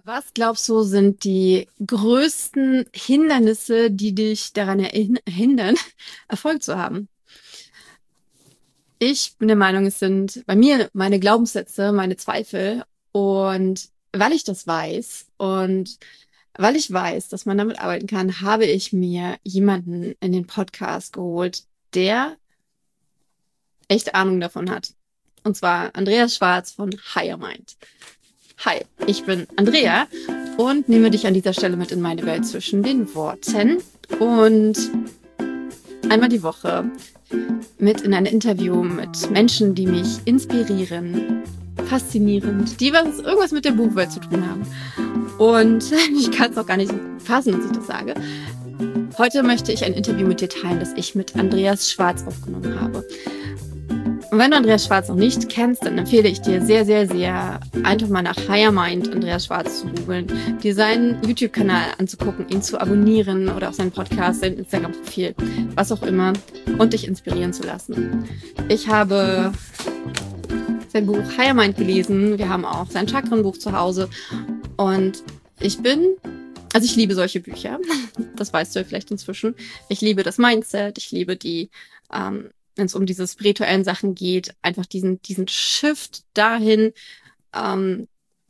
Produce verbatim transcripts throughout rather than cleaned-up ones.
Was glaubst du, sind die größten Hindernisse, die dich daran erhin- hindern, Erfolg zu haben? Ich bin der Meinung, es sind bei mir meine Glaubenssätze, meine Zweifel. Und weil ich das weiß und weil ich weiß, dass man damit arbeiten kann, habe ich mir jemanden in den Podcast geholt, der echt Ahnung davon hat. Und zwar Andreas Schwarz von Higher Mind. Hi, ich bin Andrea und nehme dich an dieser Stelle mit in meine Welt zwischen den Worten und einmal die Woche mit in ein Interview mit Menschen, die mich inspirieren, faszinierend, die was irgendwas mit der Buchwelt zu tun haben. Und ich kann es auch gar nicht fassen, dass ich das sage. Heute möchte ich ein Interview mit dir teilen, das ich mit Andreas Schwarz aufgenommen habe. Und wenn du Andreas Schwarz noch nicht kennst, dann empfehle ich dir sehr, sehr, sehr, einfach mal nach Higher Mind Andreas Schwarz zu googeln, dir seinen YouTube-Kanal anzugucken, ihn zu abonnieren oder auch seinen Podcast, sein Instagram-Profil, was auch immer, und dich inspirieren zu lassen. Ich habe sein Buch Higher Mind gelesen, wir haben auch sein Chakrenbuch zu Hause und ich bin, also ich liebe solche Bücher, das weißt du ja vielleicht inzwischen. Ich liebe das Mindset, ich liebe die, ähm, wenn es um diese spirituellen Sachen geht, einfach diesen, diesen Shift dahin, ähm,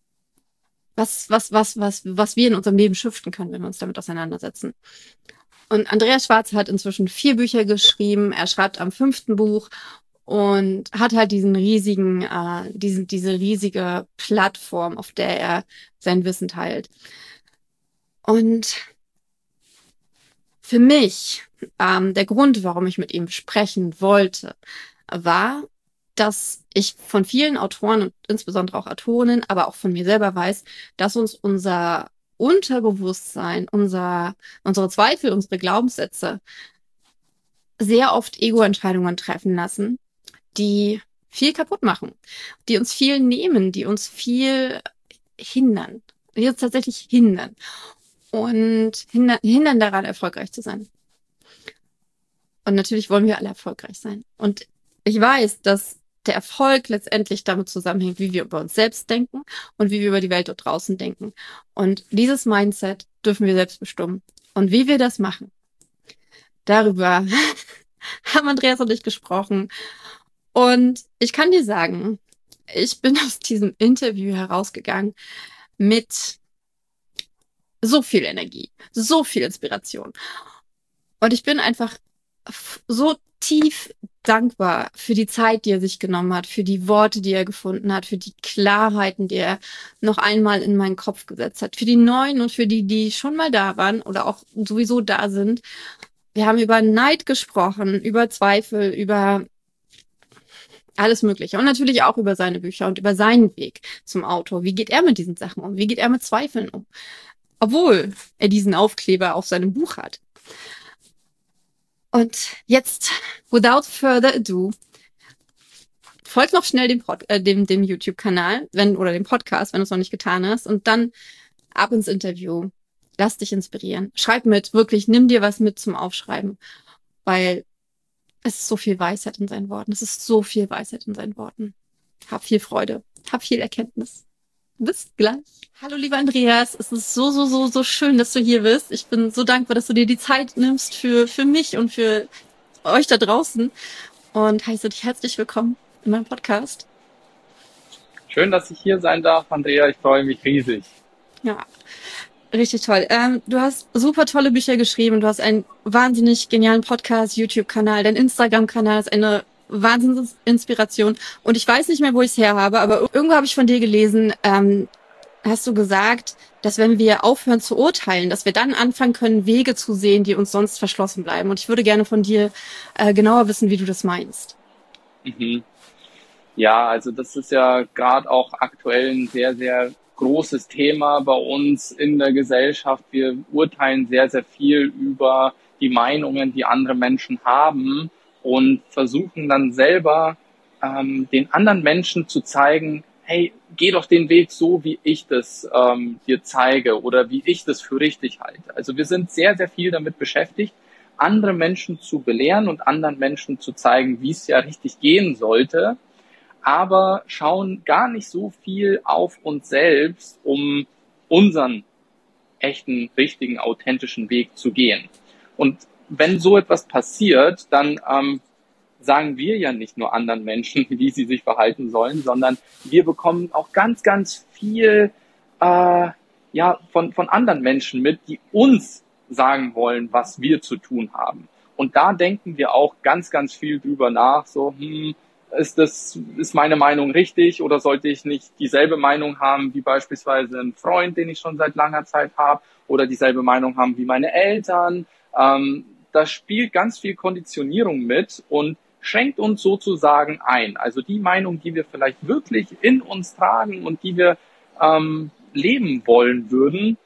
was, was, was, was, was wir in unserem Leben shiften können, wenn wir uns damit auseinandersetzen. Und Andreas Schwarz hat inzwischen vier Bücher geschrieben. Er schreibt am fünften Buch und hat halt diesen riesigen, äh, diesen, diese riesige Plattform, auf der er sein Wissen teilt. Und für mich, ähm, der Grund, warum ich mit ihm sprechen wollte, war, dass ich von vielen Autoren und insbesondere auch Autorinnen, aber auch von mir selber weiß, dass uns unser Unterbewusstsein, unser, unsere Zweifel, unsere Glaubenssätze sehr oft Ego-Entscheidungen treffen lassen, die viel kaputt machen, die uns viel nehmen, die uns viel hindern, die uns tatsächlich hindern und hindern, hindern daran, erfolgreich zu sein. Und natürlich wollen wir alle erfolgreich sein. Und ich weiß, dass der Erfolg letztendlich damit zusammenhängt, wie wir über uns selbst denken und wie wir über die Welt dort draußen denken. Und dieses Mindset dürfen wir selbst bestimmen. Und wie wir das machen, darüber haben Andreas und ich gesprochen. Und ich kann dir sagen, ich bin aus diesem Interview herausgegangen mit so viel Energie, so viel Inspiration. Und ich bin einfach so tief dankbar für die Zeit, die er sich genommen hat, für die Worte, die er gefunden hat, für die Klarheiten, die er noch einmal in meinen Kopf gesetzt hat, für die neuen und für die, die schon mal da waren oder auch sowieso da sind. Wir haben über Neid gesprochen, über Zweifel, über alles Mögliche und natürlich auch über seine Bücher und über seinen Weg zum Autor. Wie geht er mit diesen Sachen um? Wie geht er mit Zweifeln um? Obwohl er diesen Aufkleber auf seinem Buch hat. Und jetzt, without further ado, folgt noch schnell dem, Pod, äh, dem, dem YouTube-Kanal, wenn, oder dem Podcast, wenn du es noch nicht getan hast, und dann ab ins Interview. Lass dich inspirieren. Schreib mit, wirklich, nimm dir was mit zum Aufschreiben, weil es ist so viel Weisheit in seinen Worten. Es ist so viel Weisheit in seinen Worten. Hab viel Freude, hab viel Erkenntnis. Bis gleich. Hallo, lieber Andreas. Es ist so, so, so, so schön, dass du hier bist. Ich bin so dankbar, dass du dir die Zeit nimmst für, für mich und für euch da draußen und heiße dich herzlich willkommen in meinem Podcast. Schön, dass ich hier sein darf, Andrea. Ich freue mich riesig. Ja, richtig toll. Ähm, du hast super tolle Bücher geschrieben. Du hast einen wahnsinnig genialen Podcast, YouTube-Kanal. Dein Instagram-Kanal ist eine Wahnsinnsinspiration. Und ich weiß nicht mehr, wo ich es her habe, aber irgendwo habe ich von dir gelesen, ähm, hast du gesagt, dass wenn wir aufhören zu urteilen, dass wir dann anfangen können, Wege zu sehen, die uns sonst verschlossen bleiben. Und ich würde gerne von dir äh, genauer wissen, wie du das meinst. Mhm. Ja, also das ist ja gerade auch aktuell ein sehr, sehr großes Thema bei uns in der Gesellschaft. Wir urteilen sehr, sehr viel über die Meinungen, die andere Menschen haben und versuchen dann selber ähm, den anderen Menschen zu zeigen, hey, geh doch den Weg so, wie ich das ähm, dir zeige oder wie ich das für richtig halte. Also wir sind sehr, sehr viel damit beschäftigt, andere Menschen zu belehren und anderen Menschen zu zeigen, wie es ja richtig gehen sollte, aber schauen gar nicht so viel auf uns selbst, um unseren echten, richtigen, authentischen Weg zu gehen. Und wenn so etwas passiert, dann ähm, sagen wir ja nicht nur anderen Menschen, wie sie sich verhalten sollen, sondern wir bekommen auch ganz, ganz viel äh, ja von von anderen Menschen mit, die uns sagen wollen, was wir zu tun haben. Und da denken wir auch ganz, ganz viel drüber nach, so, hm, ist das, ist meine Meinung richtig oder sollte ich nicht dieselbe Meinung haben wie beispielsweise ein Freund, den ich schon seit langer Zeit habe, oder dieselbe Meinung haben wie meine Eltern. Ähm, da spielt ganz viel Konditionierung mit und schränkt uns sozusagen ein. Also die Meinung, die wir vielleicht wirklich in uns tragen und die wir ähm, leben wollen würden,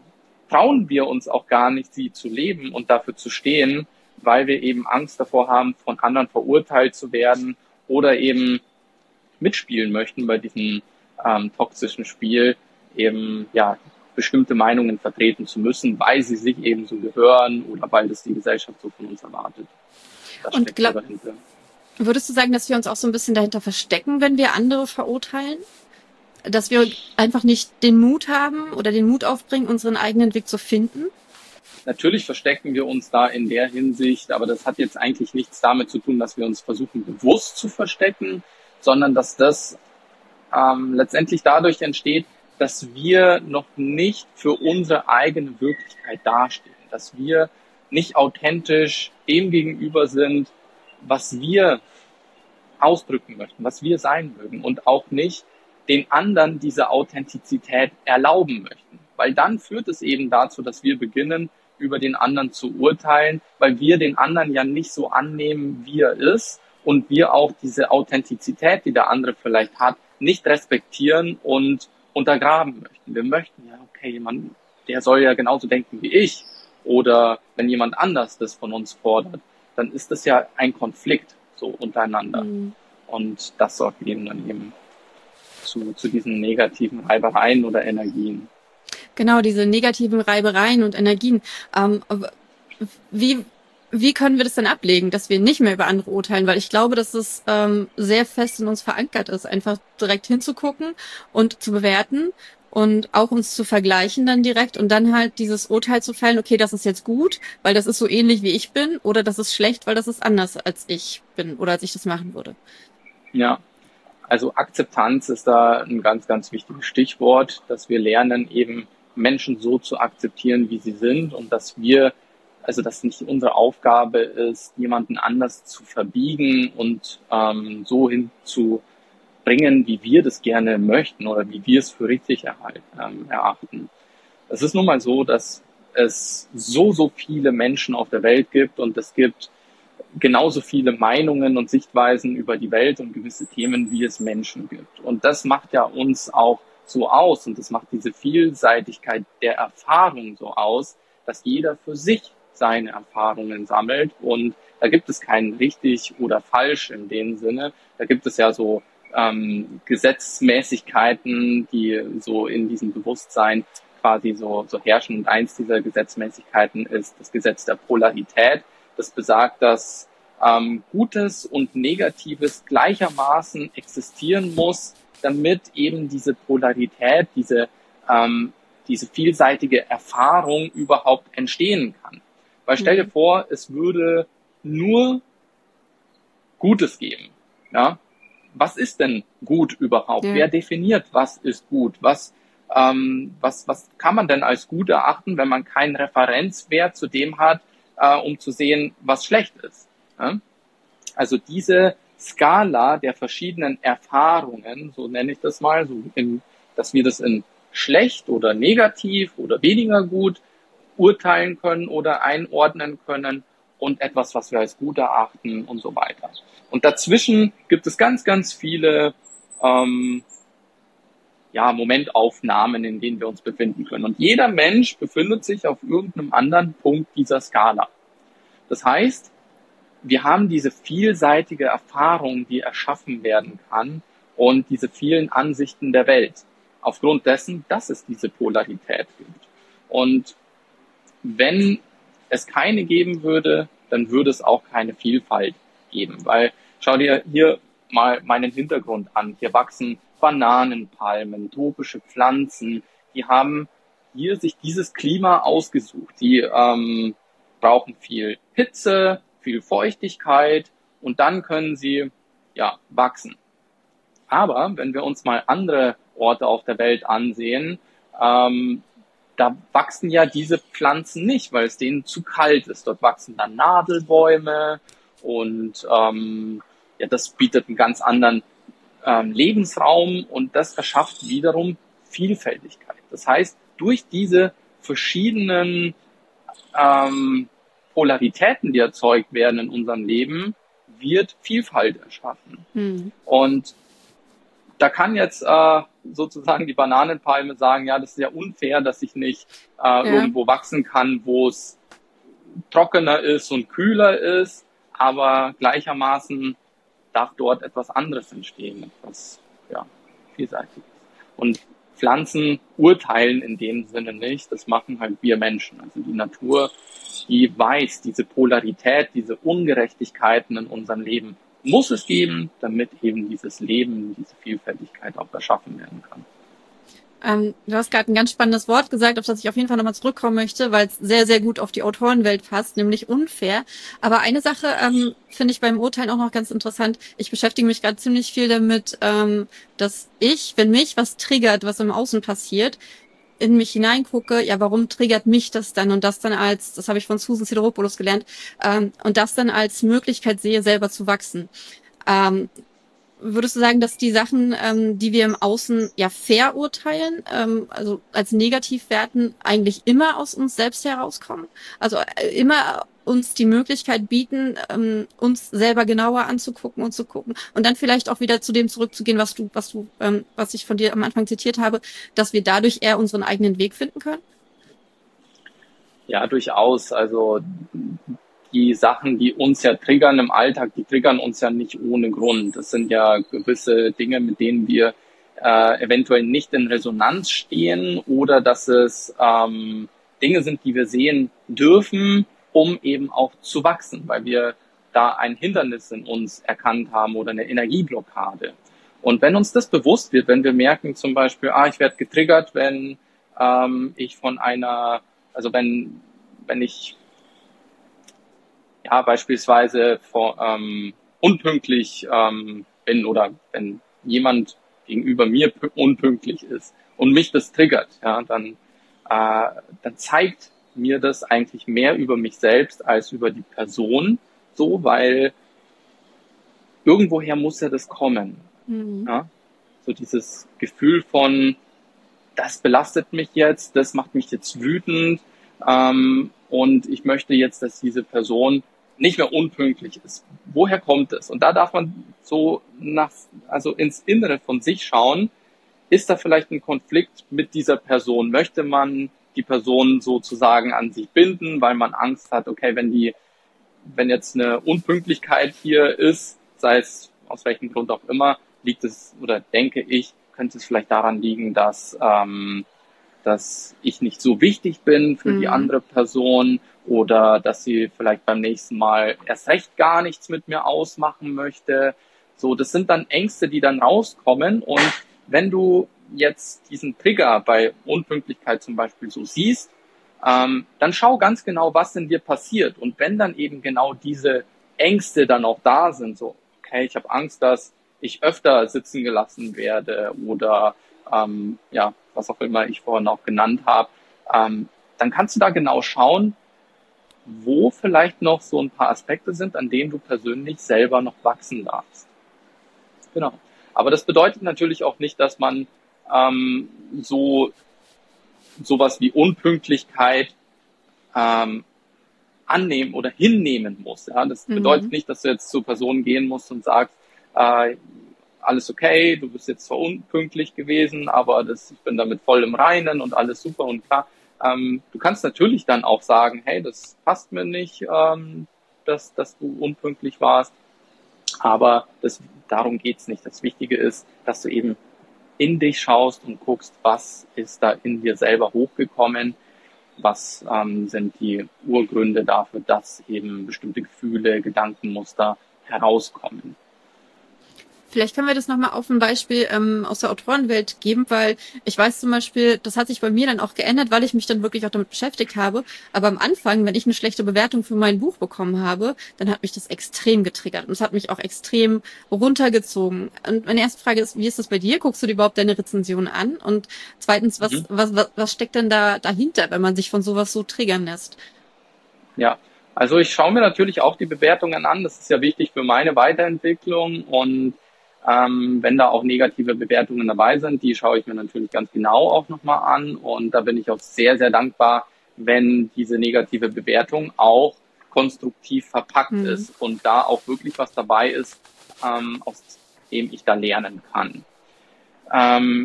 trauen wir uns auch gar nicht, sie zu leben und dafür zu stehen, weil wir eben Angst davor haben, von anderen verurteilt zu werden oder eben mitspielen möchten bei diesem ähm, toxischen Spiel, eben ja bestimmte Meinungen vertreten zu müssen, weil sie sich eben so gehören oder weil das die Gesellschaft so von uns erwartet. Das Und steckt glaub, so dahinter. Würdest du sagen, dass wir uns auch so ein bisschen dahinter verstecken, wenn wir andere verurteilen? Dass wir einfach nicht den Mut haben oder den Mut aufbringen, unseren eigenen Weg zu finden? Natürlich verstecken wir uns da in der Hinsicht, aber das hat jetzt eigentlich nichts damit zu tun, dass wir uns versuchen, bewusst zu verstecken, sondern dass das ähm, letztendlich dadurch entsteht, dass wir noch nicht für unsere eigene Wirklichkeit dastehen, dass wir nicht authentisch dem gegenüber sind, was wir ausdrücken möchten, was wir sein mögen und auch nicht den anderen diese Authentizität erlauben möchten. Weil dann führt es eben dazu, dass wir beginnen, über den anderen zu urteilen, weil wir den anderen ja nicht so annehmen, wie er ist und wir auch diese Authentizität, die der andere vielleicht hat, nicht respektieren und untergraben möchten. Wir möchten ja, okay, jemand, der soll ja genauso denken wie ich. Oder wenn jemand anders das von uns fordert, dann ist das ja ein Konflikt so untereinander. Mhm. Und das sorgt eben dann eben zu, zu diesen negativen Reibereien oder Energien. Genau, diese negativen Reibereien und Energien. Ähm, wie, wie können wir das dann ablegen, dass wir nicht mehr über andere urteilen? Weil ich glaube, dass es ähm, sehr fest in uns verankert ist, einfach direkt hinzugucken und zu bewerten und auch uns zu vergleichen dann direkt und dann halt dieses Urteil zu fällen, okay, das ist jetzt gut, weil das ist so ähnlich wie ich bin, oder das ist schlecht, weil das ist anders als ich bin oder als ich das machen würde. Ja, also Akzeptanz ist da ein ganz, ganz wichtiges Stichwort, dass wir lernen, eben Menschen so zu akzeptieren, wie sie sind und dass wir, also dass nicht unsere Aufgabe ist, jemanden anders zu verbiegen und ähm, so hinzubringen, wie wir das gerne möchten oder wie wir es für richtig erhalten, ähm, erachten. Es ist nun mal so, dass es so, so viele Menschen auf der Welt gibt und es gibt genauso viele Meinungen und Sichtweisen über die Welt und gewisse Themen, wie es Menschen gibt. Und das macht ja uns auch so aus und das macht diese Vielseitigkeit der Erfahrung so aus, dass jeder für sich seine Erfahrungen sammelt und da gibt es kein richtig oder falsch in dem Sinne. Da gibt es ja so ähm, Gesetzmäßigkeiten, die so in diesem Bewusstsein quasi so, so herrschen. Und eins dieser Gesetzmäßigkeiten ist das Gesetz der Polarität. Das besagt, dass ähm, Gutes und Negatives gleichermaßen existieren muss, damit eben diese Polarität, diese, ähm, diese vielseitige Erfahrung überhaupt entstehen kann. Weil stell dir vor, es würde nur Gutes geben. Ja? Was ist denn gut überhaupt? Ja. Wer definiert, was ist gut? Was, ähm, was, was kann man denn als gut erachten, wenn man keinen Referenzwert zu dem hat, äh, um zu sehen, was schlecht ist? Ja? Also diese Skala der verschiedenen Erfahrungen, so nenne ich das mal, so in, dass wir das in schlecht oder negativ oder weniger gut urteilen können oder einordnen können und etwas, was wir als gut erachten und so weiter. Und dazwischen gibt es ganz, ganz viele ähm, ja, Momentaufnahmen, in denen wir uns befinden können. Und jeder Mensch befindet sich auf irgendeinem anderen Punkt dieser Skala. Das heißt, wir haben diese vielseitige Erfahrung, die erschaffen werden kann und diese vielen Ansichten der Welt. Aufgrund dessen, dass es diese Polarität gibt. Und wenn es keine geben würde, dann würde es auch keine Vielfalt geben. Weil, schau dir hier mal meinen Hintergrund an. Hier wachsen Bananenpalmen, tropische Pflanzen, die haben hier sich dieses Klima ausgesucht. Die ähm, brauchen viel Hitze, viel Feuchtigkeit und dann können sie ja wachsen. Aber wenn wir uns mal andere Orte auf der Welt ansehen, ähm, da wachsen ja diese Pflanzen nicht, weil es denen zu kalt ist. Dort wachsen dann Nadelbäume und ähm, ja, das bietet einen ganz anderen ähm, Lebensraum und das erschafft wiederum Vielfältigkeit. Das heißt, durch diese verschiedenen ähm, Polaritäten, die erzeugt werden in unserem Leben, wird Vielfalt erschaffen. Hm. Und da kann jetzt äh, sozusagen die Bananenpalme sagen, ja, das ist ja unfair, dass ich nicht äh, ja. irgendwo wachsen kann, wo es trockener ist und kühler ist, aber gleichermaßen darf dort etwas anderes entstehen, etwas ja, Vielseitiges. Und Pflanzen urteilen in dem Sinne nicht, das machen halt wir Menschen. Also die Natur, die weiß diese Polarität, diese Ungerechtigkeiten in unserem Leben muss es geben, damit eben dieses Leben, diese Vielfältigkeit auch erschaffen werden kann. Ähm, du hast gerade ein ganz spannendes Wort gesagt, auf das ich auf jeden Fall nochmal zurückkommen möchte, weil es sehr, sehr gut auf die Autorenwelt passt, nämlich unfair. Aber eine Sache ähm, finde ich beim Urteilen auch noch ganz interessant. Ich beschäftige mich gerade ziemlich viel damit, ähm, dass ich, wenn mich was triggert, was im Außen passiert, in mich hineingucke, ja, warum triggert mich das dann und das dann als, das habe ich von Susan Sideropoulos gelernt, ähm, und das dann als Möglichkeit sehe, selber zu wachsen. Ähm, Würdest du sagen, dass die Sachen, ähm, die wir im Außen ja verurteilen, ähm, also als negativ werten, eigentlich immer aus uns selbst herauskommen? Also äh, immer uns die Möglichkeit bieten, ähm, uns selber genauer anzugucken und zu gucken und dann vielleicht auch wieder zu dem zurückzugehen, was du, was du, ähm, was ich von dir am Anfang zitiert habe, dass wir dadurch eher unseren eigenen Weg finden können? Ja, durchaus. Also die Sachen, die uns ja triggern im Alltag, die triggern uns ja nicht ohne Grund. Das sind ja gewisse Dinge, mit denen wir äh, eventuell nicht in Resonanz stehen oder dass es ähm, Dinge sind, die wir sehen dürfen, um eben auch zu wachsen, weil wir da ein Hindernis in uns erkannt haben oder eine Energieblockade. Und wenn uns das bewusst wird, wenn wir merken zum Beispiel, ah, ich werde getriggert, wenn ähm, ich von einer, also wenn, wenn ich ja, beispielsweise vor, ähm, unpünktlich ähm, bin oder wenn jemand gegenüber mir unpünktlich ist und mich das triggert, ja, dann, äh, dann zeigt mir das eigentlich mehr über mich selbst als über die Person, so, weil irgendwoher muss ja das kommen. Mhm. Ja? So dieses Gefühl von, das belastet mich jetzt, das macht mich jetzt wütend, ähm, und ich möchte jetzt, dass diese Person nicht mehr unpünktlich ist. Woher kommt es? Und da darf man so nach, also ins Innere von sich schauen. Ist da vielleicht ein Konflikt mit dieser Person? Möchte man die Person sozusagen an sich binden, weil man Angst hat, okay, wenn die, wenn jetzt eine Unpünktlichkeit hier ist, sei es aus welchem Grund auch immer, liegt es oder denke ich, könnte es vielleicht daran liegen, dass ähm, dass ich nicht so wichtig bin für mhm. die andere Person oder dass sie vielleicht beim nächsten Mal erst recht gar nichts mit mir ausmachen möchte. So, das sind dann Ängste, die dann rauskommen. Und wenn du jetzt diesen Trigger bei Unpünktlichkeit zum Beispiel so siehst, ähm, dann schau ganz genau, was in dir passiert. Und wenn dann eben genau diese Ängste dann auch da sind, so, okay, ich habe Angst, dass ich öfter sitzen gelassen werde oder ähm, ja, was auch immer ich vorhin auch genannt habe, ähm, dann kannst du da genau schauen, wo vielleicht noch so ein paar Aspekte sind, an denen du persönlich selber noch wachsen darfst. Genau. Aber das bedeutet natürlich auch nicht, dass man ähm, so sowas wie Unpünktlichkeit ähm, annehmen oder hinnehmen muss. Ja? Das mhm. bedeutet nicht, dass du jetzt zur Person gehen musst und sagst, äh, alles okay, du bist jetzt zwar unpünktlich gewesen, aber das, ich bin damit voll im Reinen und alles super und klar. Ähm, du kannst natürlich dann auch sagen, hey, das passt mir nicht, ähm, dass, dass du unpünktlich warst, aber das, darum geht's nicht. Das Wichtige ist, dass du eben in dich schaust und guckst, was ist da in dir selber hochgekommen, was ähm, sind die Urgründe dafür, dass eben bestimmte Gefühle, Gedankenmuster herauskommen. Vielleicht können wir das nochmal auf ein Beispiel ähm, aus der Autorenwelt geben, weil ich weiß zum Beispiel, das hat sich bei mir dann auch geändert, weil ich mich dann wirklich auch damit beschäftigt habe. Aber am Anfang, wenn ich eine schlechte Bewertung für mein Buch bekommen habe, dann hat mich das extrem getriggert und es hat mich auch extrem runtergezogen. Und meine erste Frage ist, wie ist das bei dir? Guckst du dir überhaupt deine Rezension an? Und zweitens, was, Mhm. was, was, was steckt denn da dahinter, wenn man sich von sowas so triggern lässt? Ja, also ich schaue mir natürlich auch die Bewertungen an. Das ist ja wichtig für meine Weiterentwicklung. Und ähm, wenn da auch negative Bewertungen dabei sind, die schaue ich mir natürlich ganz genau auch nochmal an. Und da bin ich auch sehr, sehr dankbar, wenn diese negative Bewertung auch konstruktiv verpackt Hm. ist und da auch wirklich was dabei ist, ähm, aus dem ich da lernen kann. Ähm,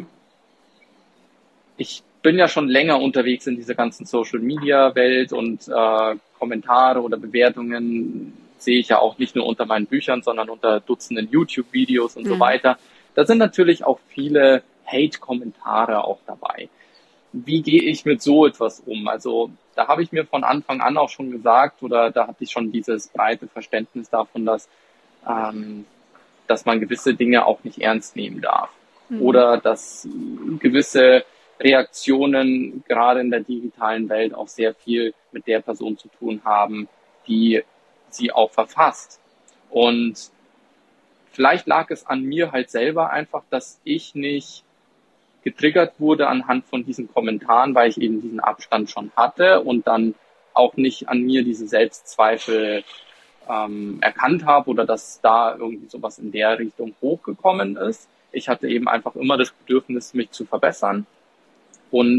ich bin ja schon länger unterwegs in dieser ganzen Social-Media-Welt und äh, Kommentare oder Bewertungen sehe ich ja auch nicht nur unter meinen Büchern, sondern unter Dutzenden YouTube-Videos und so Hm. weiter. Da sind natürlich auch viele Hate-Kommentare auch dabei. Wie gehe ich mit so etwas um? Also da habe ich mir von Anfang an auch schon gesagt, oder da hatte ich schon dieses breite Verständnis davon, dass, ähm, dass man gewisse Dinge auch nicht ernst nehmen darf. Hm. Oder dass gewisse Reaktionen gerade in der digitalen Welt auch sehr viel mit der Person zu tun haben, die sie auch verfasst. Und vielleicht lag es an mir halt selber einfach, dass ich nicht getriggert wurde anhand von diesen Kommentaren, weil ich eben diesen Abstand schon hatte und dann auch nicht an mir diese Selbstzweifel ähm, erkannt habe oder dass da irgendwie sowas in der Richtung hochgekommen ist. Ich hatte eben einfach immer das Bedürfnis, mich zu verbessern und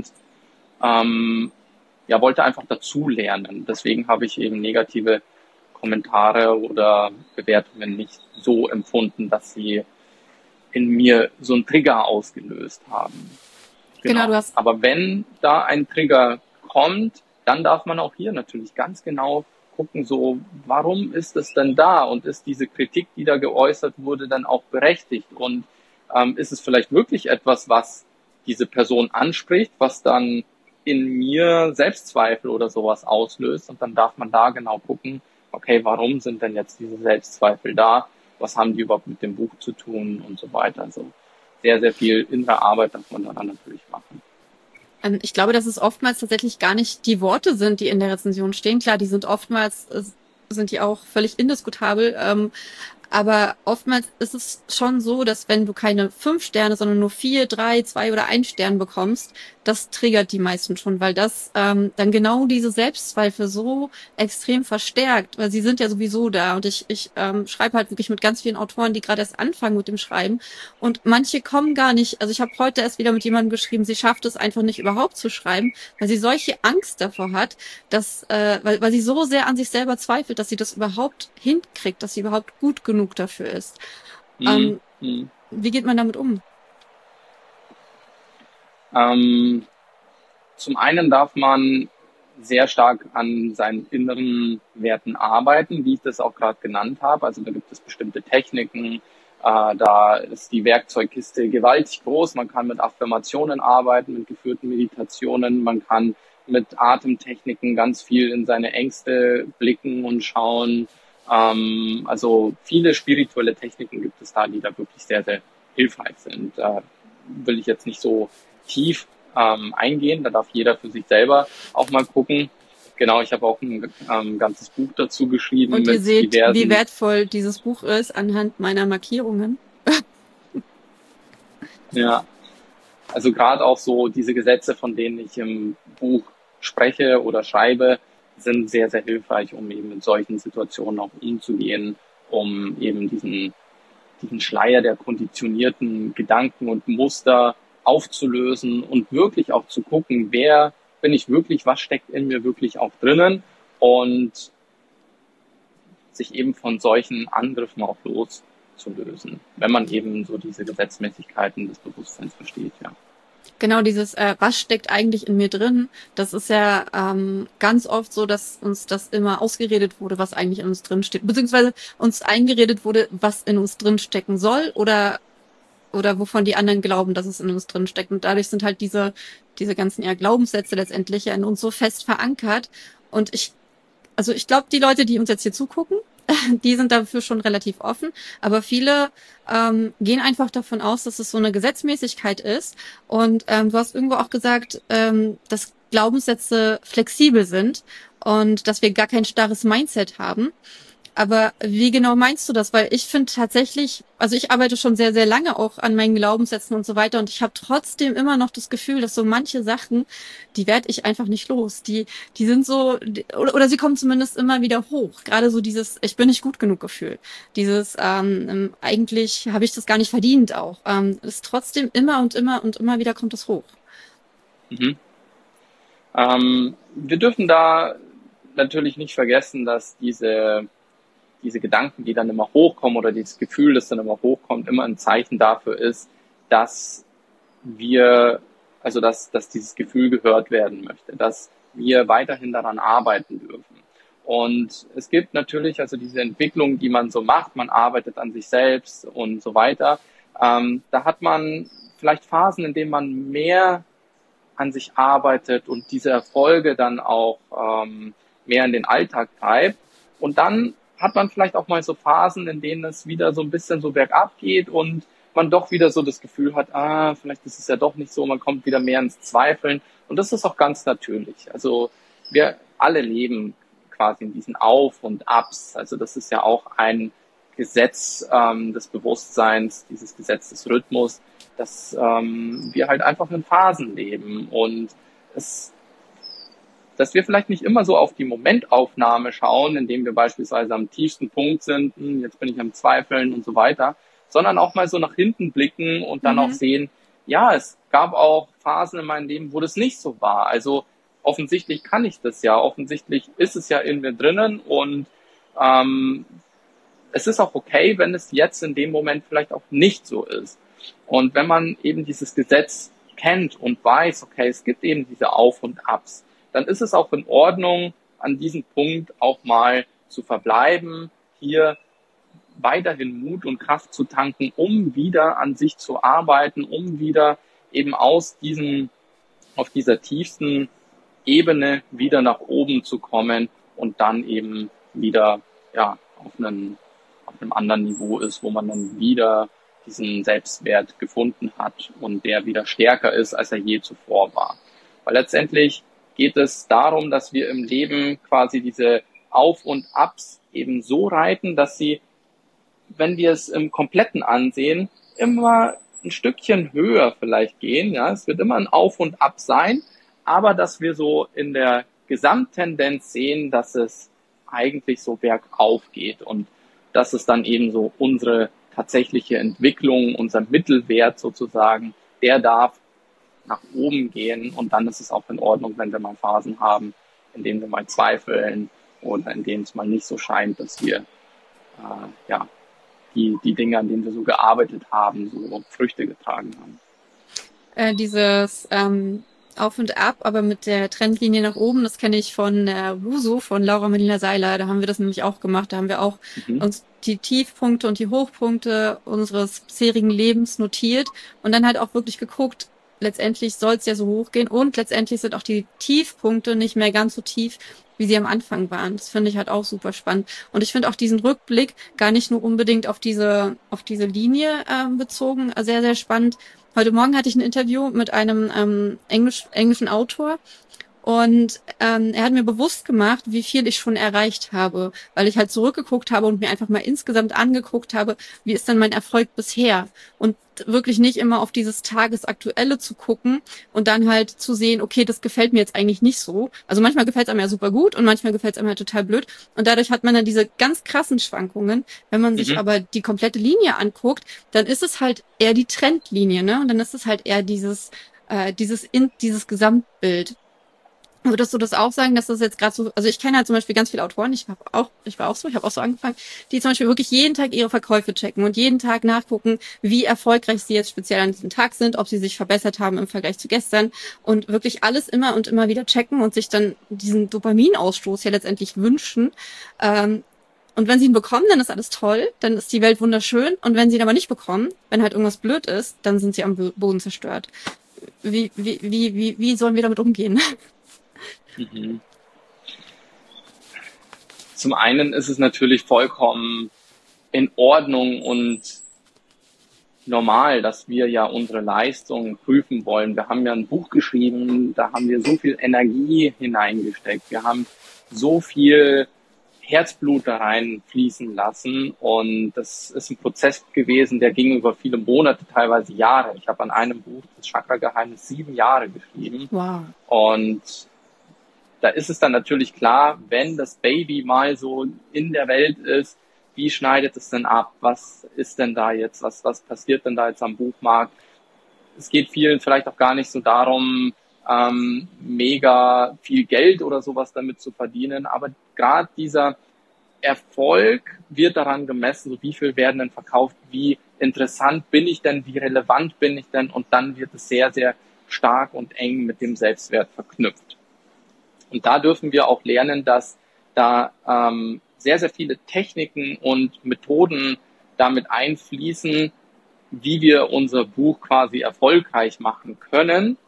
ähm, ja, wollte einfach dazu lernen. Deswegen habe ich eben negative Kommentare oder Bewertungen nicht so empfunden, dass sie in mir so einen Trigger ausgelöst haben. Genau, Genau. du hast Aber wenn da ein Trigger kommt, dann darf man auch hier natürlich ganz genau gucken, so, warum ist es denn da? Und ist diese Kritik, die da geäußert wurde, dann auch berechtigt? Und ähm, ist es vielleicht wirklich etwas, was diese Person anspricht, was dann in mir Selbstzweifel oder sowas auslöst? Und dann darf man da genau gucken, okay, warum sind denn jetzt diese Selbstzweifel da? Was haben die überhaupt mit dem Buch zu tun und so weiter? Also sehr, sehr viel innere Arbeit darf man daran natürlich machen. Ähm, Ich glaube, dass es oftmals tatsächlich gar nicht die Worte sind, die in der Rezension stehen. Klar, die sind oftmals, äh, sind die auch völlig indiskutabel. Ähm, aber oftmals ist es schon so, dass wenn du keine fünf Sterne, sondern nur vier, drei, zwei oder ein Stern bekommst, das triggert die meisten schon, weil das ähm, dann genau diese Selbstzweifel so extrem verstärkt, weil sie sind ja sowieso da. Und ich, ich ähm, schreibe halt wirklich mit ganz vielen Autoren, die gerade erst anfangen mit dem Schreiben. Und manche kommen gar nicht, also ich habe heute erst wieder mit jemandem geschrieben, sie schafft es einfach nicht überhaupt zu schreiben, weil sie solche Angst davor hat, dass, äh, weil, weil sie so sehr an sich selber zweifelt, dass sie das überhaupt hinkriegt, dass sie überhaupt gut genug dafür ist. Mhm. Ähm, Mhm. wie geht man damit um? Ähm, zum einen darf man sehr stark an seinen inneren Werten arbeiten, wie ich das auch gerade genannt habe. Also da gibt es bestimmte Techniken. Äh, da ist die Werkzeugkiste gewaltig groß. Man kann mit Affirmationen arbeiten, mit geführten Meditationen. Man kann mit Atemtechniken ganz viel in seine Ängste blicken und schauen. Ähm, also viele spirituelle Techniken gibt es da, die da wirklich sehr, sehr hilfreich sind. Da will ich jetzt nicht so tief ähm, eingehen. Da darf jeder für sich selber auch mal gucken. Genau, ich habe auch ein ähm, ganzes Buch dazu geschrieben. Und ihr mit seht, diversen, wie wertvoll dieses Buch ist anhand meiner Markierungen. Ja, also gerade auch so diese Gesetze, von denen ich im Buch spreche oder schreibe, sind sehr, sehr hilfreich, um eben in solchen Situationen auch umzugehen, um eben diesen, diesen Schleier der konditionierten Gedanken und Muster aufzulösen und wirklich auch zu gucken, wer bin ich wirklich, was steckt in mir wirklich auch drinnen und sich eben von solchen Angriffen auch loszulösen, wenn man eben so diese Gesetzmäßigkeiten des Bewusstseins versteht, ja. Genau, dieses, äh, was steckt eigentlich in mir drin, das ist ja ähm, ganz oft so, dass uns das immer ausgeredet wurde, was eigentlich in uns drin steht, beziehungsweise uns eingeredet wurde, was in uns drin stecken soll oder oder wovon die anderen glauben, dass es in uns drin steckt. Und dadurch sind halt diese diese ganzen eher Glaubenssätze letztendlich ja in uns so fest verankert. Und ich, also ich glaube, die Leute, die uns jetzt hier zugucken, die sind dafür schon relativ offen, aber viele ähm, gehen einfach davon aus, dass es so eine Gesetzmäßigkeit ist. Und ähm, du hast irgendwo auch gesagt, ähm, dass Glaubenssätze flexibel sind und dass wir gar kein starres Mindset haben. Aber wie genau meinst du das? Weil ich finde tatsächlich, also ich arbeite schon sehr, sehr lange auch an meinen Glaubenssätzen und so weiter und ich habe trotzdem immer noch das Gefühl, dass so manche Sachen, die werde ich einfach nicht los. Die, die sind so, oder, oder sie kommen zumindest immer wieder hoch. Gerade so dieses, ich bin nicht gut genug Gefühl. Dieses, ähm, eigentlich habe ich das gar nicht verdient auch. Ähm, ist trotzdem immer und immer und immer wieder kommt es hoch. Mhm. Ähm, wir dürfen da natürlich nicht vergessen, dass diese diese Gedanken, die dann immer hochkommen oder dieses Gefühl, das dann immer hochkommt, immer ein Zeichen dafür ist, dass wir, also dass, dass dieses Gefühl gehört werden möchte, dass wir weiterhin daran arbeiten dürfen. Und es gibt natürlich also diese Entwicklung, die man so macht, man arbeitet an sich selbst und so weiter. Ähm, da hat man vielleicht Phasen, in denen man mehr an sich arbeitet und diese Erfolge dann auch ähm, mehr in den Alltag treibt. Und dann hat man vielleicht auch mal so Phasen, in denen es wieder so ein bisschen so bergab geht und man doch wieder so das Gefühl hat, ah, vielleicht ist es ja doch nicht so, man kommt wieder mehr ins Zweifeln. Und das ist auch ganz natürlich. Also wir alle leben quasi in diesen Auf und Abs. Also das ist ja auch ein Gesetz ähm, des Bewusstseins, dieses Gesetz des Rhythmus, dass ähm, wir halt einfach in Phasen leben und es dass wir vielleicht nicht immer so auf die Momentaufnahme schauen, indem wir beispielsweise am tiefsten Punkt sind, hm, jetzt bin ich am Zweifeln und so weiter, sondern auch mal so nach hinten blicken und dann Mhm. auch sehen, ja, es gab auch Phasen in meinem Leben, wo das nicht so war. Also offensichtlich kann ich das ja, offensichtlich ist es ja in mir drinnen und ähm, es ist auch okay, wenn es jetzt in dem Moment vielleicht auch nicht so ist. Und wenn man eben dieses Gesetz kennt und weiß, okay, es gibt eben diese Auf und Abs, dann ist es auch in Ordnung, an diesem Punkt auch mal zu verbleiben, hier weiterhin Mut und Kraft zu tanken, um wieder an sich zu arbeiten, um wieder eben aus diesem, auf dieser tiefsten Ebene wieder nach oben zu kommen und dann eben wieder, ja, auf einem, auf einem anderen Niveau ist, wo man dann wieder diesen Selbstwert gefunden hat und der wieder stärker ist, als er je zuvor war. Weil letztendlich geht es darum, dass wir im Leben quasi diese Auf und Abs eben so reiten, dass sie, wenn wir es im Kompletten ansehen, immer ein Stückchen höher vielleicht gehen. Ja, es wird immer ein Auf und Ab sein, aber dass wir so in der Gesamttendenz sehen, dass es eigentlich so bergauf geht und dass es dann eben so unsere tatsächliche Entwicklung, unser Mittelwert sozusagen, der darf nach oben gehen und dann ist es auch in Ordnung, wenn wir mal Phasen haben, in denen wir mal zweifeln oder in denen es mal nicht so scheint, dass wir äh, ja die die Dinge, an denen wir so gearbeitet haben, so Früchte getragen haben. Äh, dieses ähm, Auf und Ab, aber mit der Trendlinie nach oben, das kenne ich von äh, Wusu, von Laura Melina Seiler. Da haben wir das nämlich auch gemacht. Da haben wir auch Mhm. uns die Tiefpunkte und die Hochpunkte unseres bisherigen Lebens notiert und dann halt auch wirklich geguckt, letztendlich soll es ja so hochgehen und letztendlich sind auch die Tiefpunkte nicht mehr ganz so tief, wie sie am Anfang waren. Das finde ich halt auch super spannend. Und ich finde auch diesen Rückblick gar nicht nur unbedingt auf diese, auf diese Linie äh, bezogen, äh, sehr, sehr spannend. Heute Morgen hatte ich ein Interview mit einem ähm, Englisch, englischen Autor und ähm, er hat mir bewusst gemacht, wie viel ich schon erreicht habe, weil ich halt zurückgeguckt habe und mir einfach mal insgesamt angeguckt habe, wie ist denn mein Erfolg bisher und wirklich nicht immer auf dieses Tagesaktuelle zu gucken und dann halt zu sehen, okay, das gefällt mir jetzt eigentlich nicht so. Also manchmal gefällt es einem ja super gut und manchmal gefällt es einem halt total blöd und dadurch hat man dann diese ganz krassen Schwankungen. Wenn man sich Mhm. aber die komplette Linie anguckt, dann ist es halt eher die Trendlinie, ne? Und dann ist es halt eher dieses äh, dieses in dieses Gesamtbild. Würdest du das auch sagen, dass das jetzt gerade so, also ich kenne halt zum Beispiel ganz viele Autoren, ich habe auch, ich war auch so, ich habe auch so angefangen, die zum Beispiel wirklich jeden Tag ihre Verkäufe checken und jeden Tag nachgucken, wie erfolgreich sie jetzt speziell an diesem Tag sind, ob sie sich verbessert haben im Vergleich zu gestern und wirklich alles immer und immer wieder checken und sich dann diesen Dopaminausstoß ja letztendlich wünschen. Ähm, und wenn sie ihn bekommen, dann ist alles toll, dann ist die Welt wunderschön und wenn sie ihn aber nicht bekommen, wenn halt irgendwas blöd ist, dann sind sie am Boden zerstört. Wie, wie, wie, wie, wie sollen wir damit umgehen? Mhm. Zum einen ist es natürlich vollkommen in Ordnung und normal, dass wir ja unsere Leistung prüfen wollen. Wir haben ja ein Buch geschrieben, da haben wir so viel Energie hineingesteckt. Wir haben so viel Herzblut da reinfließen lassen und das ist ein Prozess gewesen, der ging über viele Monate, teilweise Jahre. Ich habe an einem Buch, das Chakra-Geheimnis, sieben Jahre geschrieben. Wow. Und da ist es dann natürlich klar, wenn das Baby mal so in der Welt ist, wie schneidet es denn ab? Was ist denn da jetzt? Was, was passiert denn da jetzt am Buchmarkt? Es geht vielen vielleicht auch gar nicht so darum, ähm, mega viel Geld oder sowas damit zu verdienen. Aber gerade dieser Erfolg wird daran gemessen, so wie viel werden denn verkauft, wie interessant bin ich denn, wie relevant bin ich denn? Und dann wird es sehr, sehr stark und eng mit dem Selbstwert verknüpft. Und da dürfen wir auch lernen, dass da ähm, sehr, sehr viele Techniken und Methoden damit einfließen, wie wir unser Buch quasi erfolgreich machen können.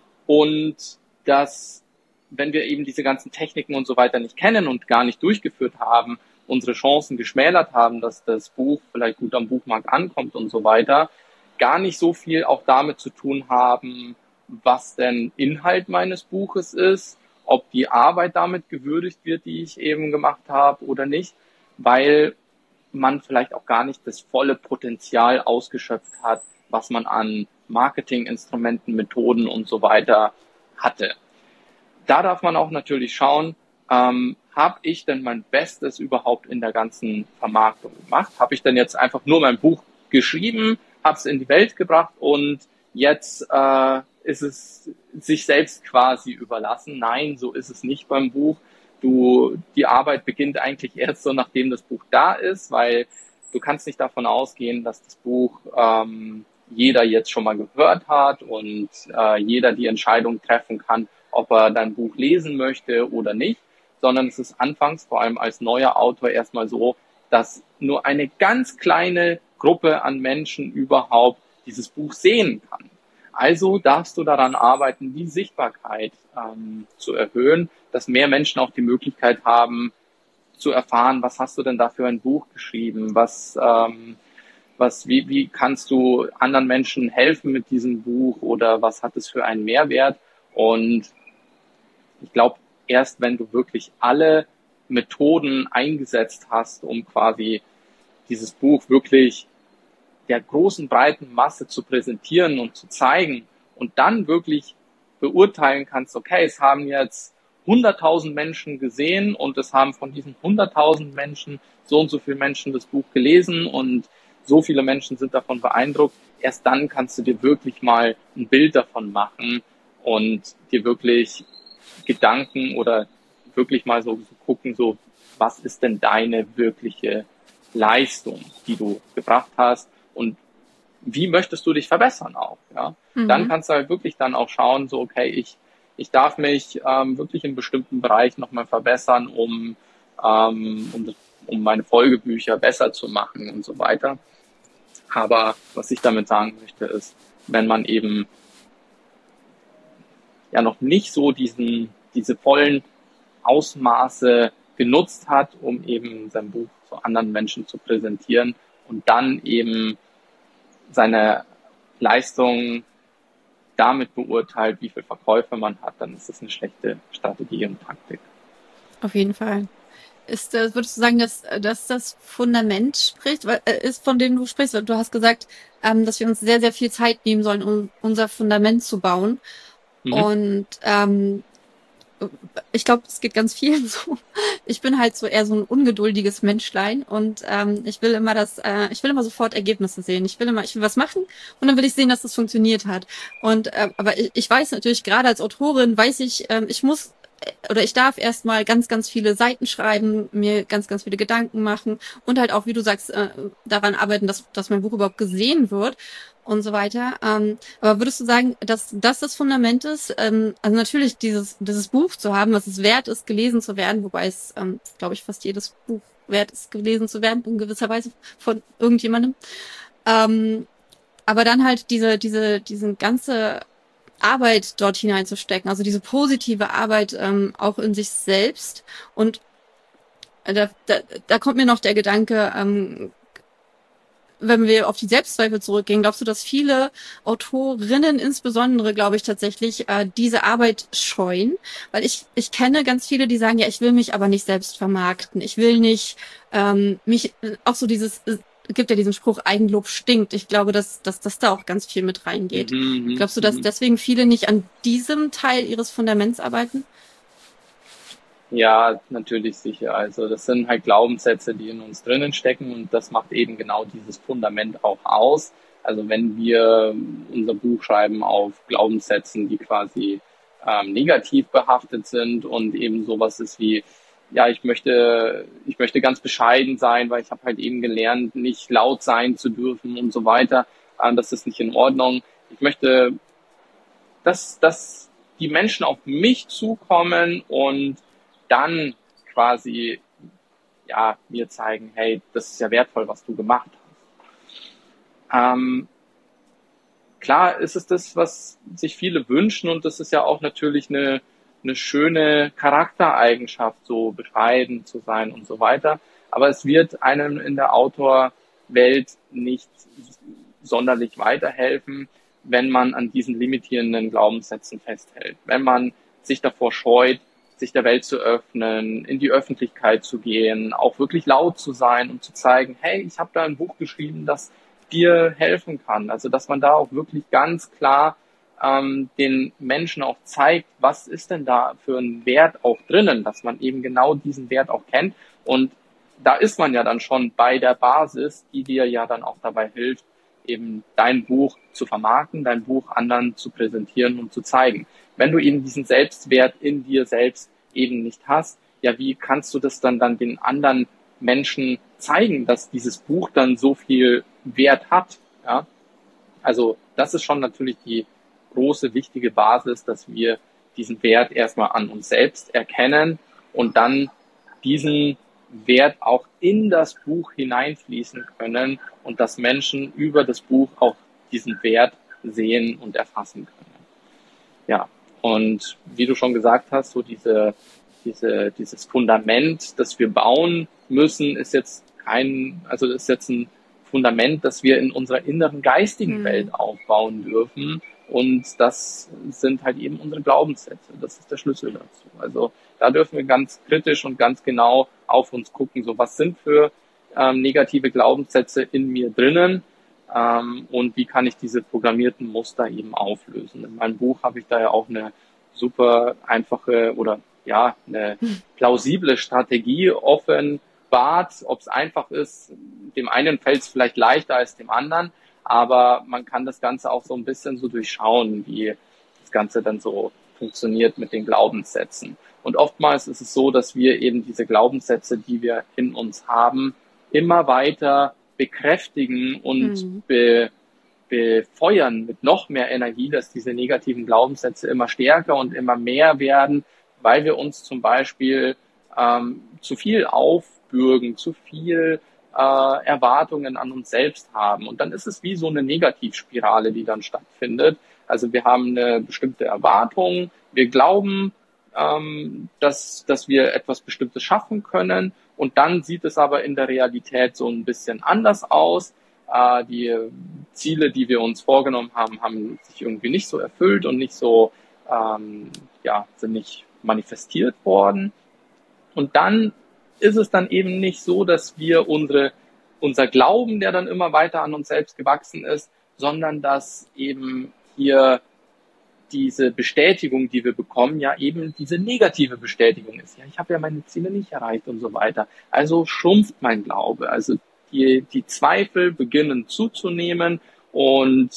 Und dass, wenn wir eben diese ganzen Techniken und so weiter nicht kennen und gar nicht durchgeführt haben, unsere Chancen geschmälert haben, dass das Buch vielleicht gut am Buchmarkt ankommt und so weiter, gar nicht so viel auch damit zu tun haben, was denn Inhalt meines Buches ist, ob die Arbeit damit gewürdigt wird, die ich eben gemacht habe oder nicht, weil man vielleicht auch gar nicht das volle Potenzial ausgeschöpft hat, was man an Marketinginstrumenten, Methoden und so weiter hatte. Da darf man auch natürlich schauen, ähm, habe ich denn mein Bestes überhaupt in der ganzen Vermarktung gemacht? Habe ich denn jetzt einfach nur mein Buch geschrieben, habe es in die Welt gebracht und jetzt äh, ist es sich selbst quasi überlassen? Nein, so ist es nicht beim Buch. Du, die Arbeit beginnt eigentlich erst so, nachdem das Buch da ist, weil du kannst nicht davon ausgehen, dass das Buch ähm, jeder jetzt schon mal gehört hat und äh, jeder die Entscheidung treffen kann, ob er dein Buch lesen möchte oder nicht, sondern es ist anfangs, vor allem als neuer Autor, erstmal so, dass nur eine ganz kleine Gruppe an Menschen überhaupt dieses Buch sehen kann. Also darfst du daran arbeiten, die Sichtbarkeit ähm, zu erhöhen, dass mehr Menschen auch die Möglichkeit haben, zu erfahren, was hast du denn da für ein Buch geschrieben, was, ähm, was, wie, wie kannst du anderen Menschen helfen mit diesem Buch oder was hat es für einen Mehrwert? Und ich glaube, erst wenn du wirklich alle Methoden eingesetzt hast, um quasi dieses Buch wirklich der großen, breiten Masse zu präsentieren und zu zeigen und dann wirklich beurteilen kannst, okay, es haben jetzt hunderttausend Menschen gesehen und es haben von diesen hunderttausend Menschen so und so viele Menschen das Buch gelesen und so viele Menschen sind davon beeindruckt. Erst dann kannst du dir wirklich mal ein Bild davon machen und dir wirklich Gedanken oder wirklich mal so, so gucken, so, was ist denn deine wirkliche Leistung, die du gebracht hast und wie möchtest du dich verbessern auch, ja? Mhm. Dann kannst du halt wirklich dann auch schauen, so, okay, ich, ich darf mich ähm, wirklich in bestimmten Bereichen nochmal verbessern, um, ähm, um, um meine Folgebücher besser zu machen und so weiter. Aber was ich damit sagen möchte, ist, wenn man eben ja noch nicht so diesen, diese vollen Ausmaße genutzt hat, um eben sein Buch zu anderen Menschen zu präsentieren und dann eben seine Leistung damit beurteilt, wie viel Verkäufe man hat, dann ist das eine schlechte Strategie und Taktik. Auf jeden Fall. Ist, äh, würdest du sagen, dass, dass das Fundament spricht, weil, äh, ist, von dem du sprichst? Du hast gesagt, ähm, dass wir uns sehr, sehr viel Zeit nehmen sollen, um unser Fundament zu bauen. Mhm. Und ähm, ich glaube, es geht ganz vielen so. Ich bin halt so eher so ein ungeduldiges Menschlein und ähm, ich will immer das, äh, ich will immer sofort Ergebnisse sehen. Ich will immer, ich will was machen und dann will ich sehen, dass das funktioniert hat. Und äh, aber ich, ich weiß natürlich, gerade als Autorin weiß ich, ähm, ich muss oder ich darf erstmal ganz, ganz viele Seiten schreiben, mir ganz, ganz viele Gedanken machen und halt auch, wie du sagst, äh, daran arbeiten, dass, dass mein Buch überhaupt gesehen wird und so weiter. Ähm, aber würdest du sagen, dass das das Fundament ist? Ähm, also natürlich dieses, dieses Buch zu haben, was es wert ist, gelesen zu werden, wobei es, ähm, glaube ich, fast jedes Buch wert ist, gelesen zu werden, in gewisser Weise von irgendjemandem. Ähm, aber dann halt diese, diese, diese ganze Arbeit dort hineinzustecken, also diese positive Arbeit ähm, auch in sich selbst und da, da, da kommt mir noch der Gedanke, ähm, wenn wir auf die Selbstzweifel zurückgehen, glaubst du, dass viele Autorinnen insbesondere, glaube ich tatsächlich, äh, diese Arbeit scheuen? Weil ich ich kenne ganz viele, die sagen, ja, ich will mich aber nicht selbst vermarkten. Ich will nicht ähm, mich, auch so dieses, es gibt ja diesen Spruch, Eigenlob stinkt. Ich glaube, dass, dass, dass da auch ganz viel mit reingeht. Mhm, Glaubst du, dass mhm. deswegen viele nicht an diesem Teil ihres Fundaments arbeiten? Ja, natürlich sicher. Also das sind halt Glaubenssätze, die in uns drinnen stecken und das macht eben genau dieses Fundament auch aus. Also wenn wir unser Buch schreiben auf Glaubenssätzen, die quasi ähm, negativ behaftet sind und eben sowas ist wie, ja, ich möchte, ich möchte ganz bescheiden sein, weil ich habe halt eben gelernt, nicht laut sein zu dürfen und so weiter. Ähm, das ist nicht in Ordnung. Ich möchte, dass, dass die Menschen auf mich zukommen und dann quasi, ja, mir zeigen, hey, das ist ja wertvoll, was du gemacht hast. Ähm, klar ist es das, was sich viele wünschen und das ist ja auch natürlich eine, eine schöne Charaktereigenschaft, so bescheiden zu sein und so weiter. Aber es wird einem in der Autorwelt nicht sonderlich weiterhelfen, wenn man an diesen limitierenden Glaubenssätzen festhält. Wenn man sich davor scheut, sich der Welt zu öffnen, in die Öffentlichkeit zu gehen, auch wirklich laut zu sein und zu zeigen, hey, ich habe da ein Buch geschrieben, das dir helfen kann. Also dass man da auch wirklich ganz klar ähm, den Menschen auch zeigt, was ist denn da für ein Wert auch drinnen, dass man eben genau diesen Wert auch kennt. Und da ist man ja dann schon bei der Basis, die dir ja dann auch dabei hilft, eben dein Buch zu vermarkten, dein Buch anderen zu präsentieren und zu zeigen. Wenn du eben diesen Selbstwert in dir selbst eben nicht hast, ja, wie kannst du das dann dann den anderen Menschen zeigen, dass dieses Buch dann so viel Wert hat? Ja, also das ist schon natürlich die große, wichtige Basis, dass wir diesen Wert erstmal an uns selbst erkennen und dann diesen Wert auch in das Buch hineinfließen können und dass Menschen über das Buch auch diesen Wert sehen und erfassen können. Ja, und wie du schon gesagt hast, so diese, diese, dieses Fundament, das wir bauen müssen, ist jetzt kein, also ist jetzt ein Fundament, das wir in unserer inneren geistigen Welt Hm. aufbauen dürfen. Und das sind halt eben unsere Glaubenssätze. Das ist der Schlüssel dazu. Also da dürfen wir ganz kritisch und ganz genau auf uns gucken. So, was sind für ähm, negative Glaubenssätze in mir drinnen? Ähm, und wie kann ich diese programmierten Muster eben auflösen? In meinem Buch habe ich da ja auch eine super einfache oder ja, eine plausible Strategie offenbart. Ob es einfach ist, dem einen fällt es vielleicht leichter als dem anderen, aber man kann das Ganze auch so ein bisschen so durchschauen, wie das Ganze dann so funktioniert mit den Glaubenssätzen. Und oftmals ist es so, dass wir eben diese Glaubenssätze, die wir in uns haben, immer weiter bekräftigen und Hm. be, befeuern mit noch mehr Energie, dass diese negativen Glaubenssätze immer stärker und immer mehr werden, weil wir uns zum Beispiel ähm, zu viel aufbürgen, zu viel äh, Erwartungen an uns selbst haben. Und dann ist es wie so eine Negativspirale, die dann stattfindet. Also wir haben eine bestimmte Erwartung, wir glauben, ähm, dass, dass wir etwas Bestimmtes schaffen können. Und dann sieht es aber in der Realität so ein bisschen anders aus. Äh, die Ziele, die wir uns vorgenommen haben, haben sich irgendwie nicht so erfüllt und nicht so, ähm, ja, sind nicht manifestiert worden. Und dann ist es dann eben nicht so, dass wir unsere, unser Glauben, der dann immer weiter an uns selbst gewachsen ist, sondern dass eben hier diese Bestätigung, die wir bekommen, ja eben diese negative Bestätigung ist. Ja, ich habe ja meine Ziele nicht erreicht und so weiter. Also schrumpft mein Glaube. Also die, die Zweifel beginnen zuzunehmen und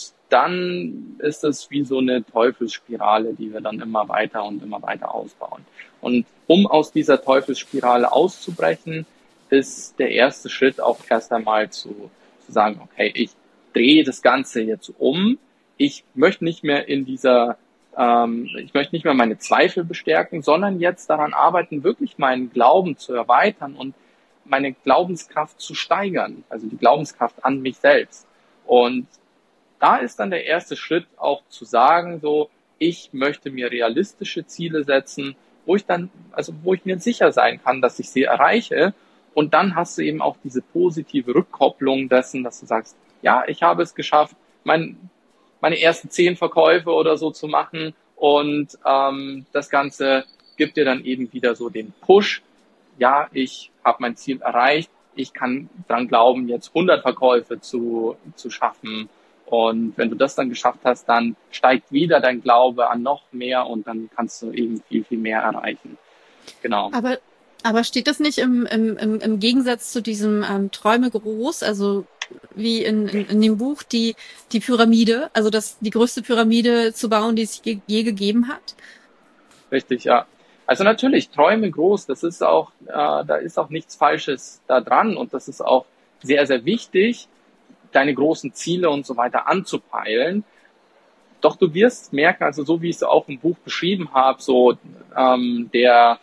dann ist es wie so eine Teufelsspirale, die wir dann immer weiter und immer weiter ausbauen. Und um aus dieser Teufelsspirale auszubrechen, ist der erste Schritt auch erst einmal zu, zu sagen, okay, ich drehe das Ganze jetzt um. Ich möchte nicht mehr in dieser, ähm, ich möchte nicht mehr meine Zweifel bestärken, sondern jetzt daran arbeiten, wirklich meinen Glauben zu erweitern und meine Glaubenskraft zu steigern, also die Glaubenskraft an mich selbst. Und da ist dann der erste Schritt auch zu sagen, so, ich möchte mir realistische Ziele setzen, wo ich dann, also wo ich mir sicher sein kann, dass ich sie erreiche Und dann hast du eben auch diese positive Rückkopplung dessen, dass du sagst, ja, ich habe es geschafft, mein, meine ersten zehn Verkäufe oder so zu machen. Und ähm, das Ganze gibt dir dann eben wieder so den Push. Ja, ich habe mein Ziel erreicht. Ich kann dran glauben, jetzt hundert Verkäufe zu, zu schaffen. Und wenn du das dann geschafft hast, dann steigt wieder dein Glaube an noch mehr und dann kannst du eben viel, viel mehr erreichen. Genau. Aber, aber steht das nicht im, im, im, im Gegensatz zu diesem ähm, Träume groß, also wie in, in, in dem Buch die, die Pyramide, also das, die größte Pyramide zu bauen, die es je, je gegeben hat? Richtig, ja. Also natürlich, Träume groß, das ist auch, äh, da ist auch nichts Falsches da dran und das ist auch sehr, sehr wichtig, deine großen Ziele und so weiter anzupeilen. Doch du wirst merken, also so wie ich es auch im Buch beschrieben habe, so ähm, der,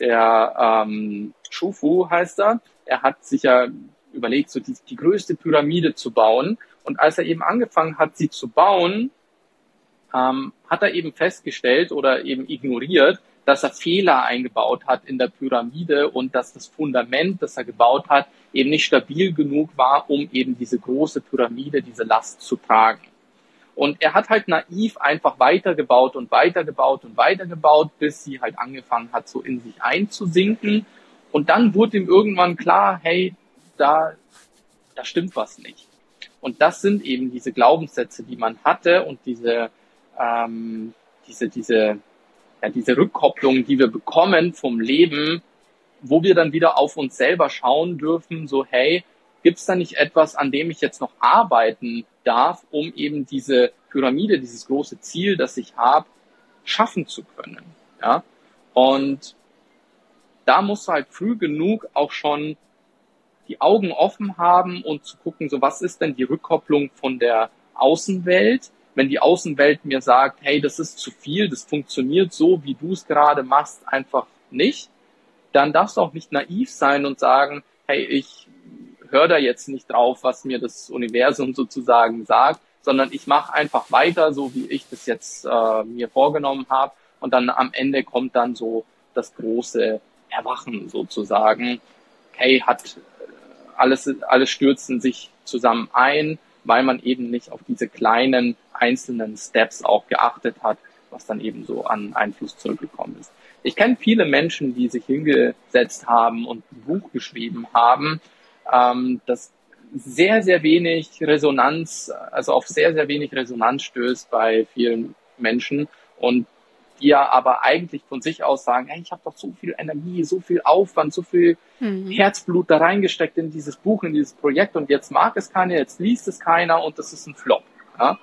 der ähm, Shufu heißt er, er hat sich ja überlegt, so die, die größte Pyramide zu bauen. Und als er eben angefangen hat, sie zu bauen, ähm, hat er eben festgestellt oder eben ignoriert, dass er Fehler eingebaut hat in der Pyramide und dass das Fundament, das er gebaut hat, eben nicht stabil genug war, um eben diese große Pyramide, diese Last zu tragen. Und er hat halt naiv einfach weitergebaut und weitergebaut und weitergebaut, bis sie halt angefangen hat, so in sich einzusinken. Und dann wurde ihm irgendwann klar, hey, da, da stimmt was nicht. Und das sind eben diese Glaubenssätze, die man hatte und diese, ähm, diese, diese, ja, diese Rückkopplung, die wir bekommen vom Leben, wo wir dann wieder auf uns selber schauen dürfen, so, hey, gibt's da nicht etwas, an dem ich jetzt noch arbeiten darf, um eben diese Pyramide, dieses große Ziel, das ich habe, schaffen zu können, ja? Und da musst du halt früh genug auch schon die Augen offen haben und zu gucken, so was ist denn die Rückkopplung von der Außenwelt? Wenn die Außenwelt mir sagt, hey, das ist zu viel, das funktioniert so, wie du es gerade machst, einfach nicht, dann darfst du auch nicht naiv sein und sagen, hey, ich höre da jetzt nicht drauf, was mir das Universum sozusagen sagt, sondern ich mache einfach weiter, so wie ich das jetzt äh, mir vorgenommen habe. Und dann am Ende kommt dann so das große Erwachen sozusagen. Hey, hat alles, alles stürzen sich zusammen ein, weil man eben nicht auf diese kleinen einzelnen Steps auch geachtet hat, was dann eben so an Einfluss zurückgekommen ist. Ich kenne viele Menschen, die sich hingesetzt haben und ein Buch geschrieben haben, ähm, das sehr, sehr wenig Resonanz, also auf sehr, sehr wenig Resonanz stößt bei vielen Menschen und die ja aber eigentlich von sich aus sagen, hey, ich habe doch so viel Energie, so viel Aufwand, so viel mhm. Herzblut da reingesteckt in dieses Buch, in dieses Projekt und jetzt mag es keiner, jetzt liest es keiner und das ist ein Flop. Ja?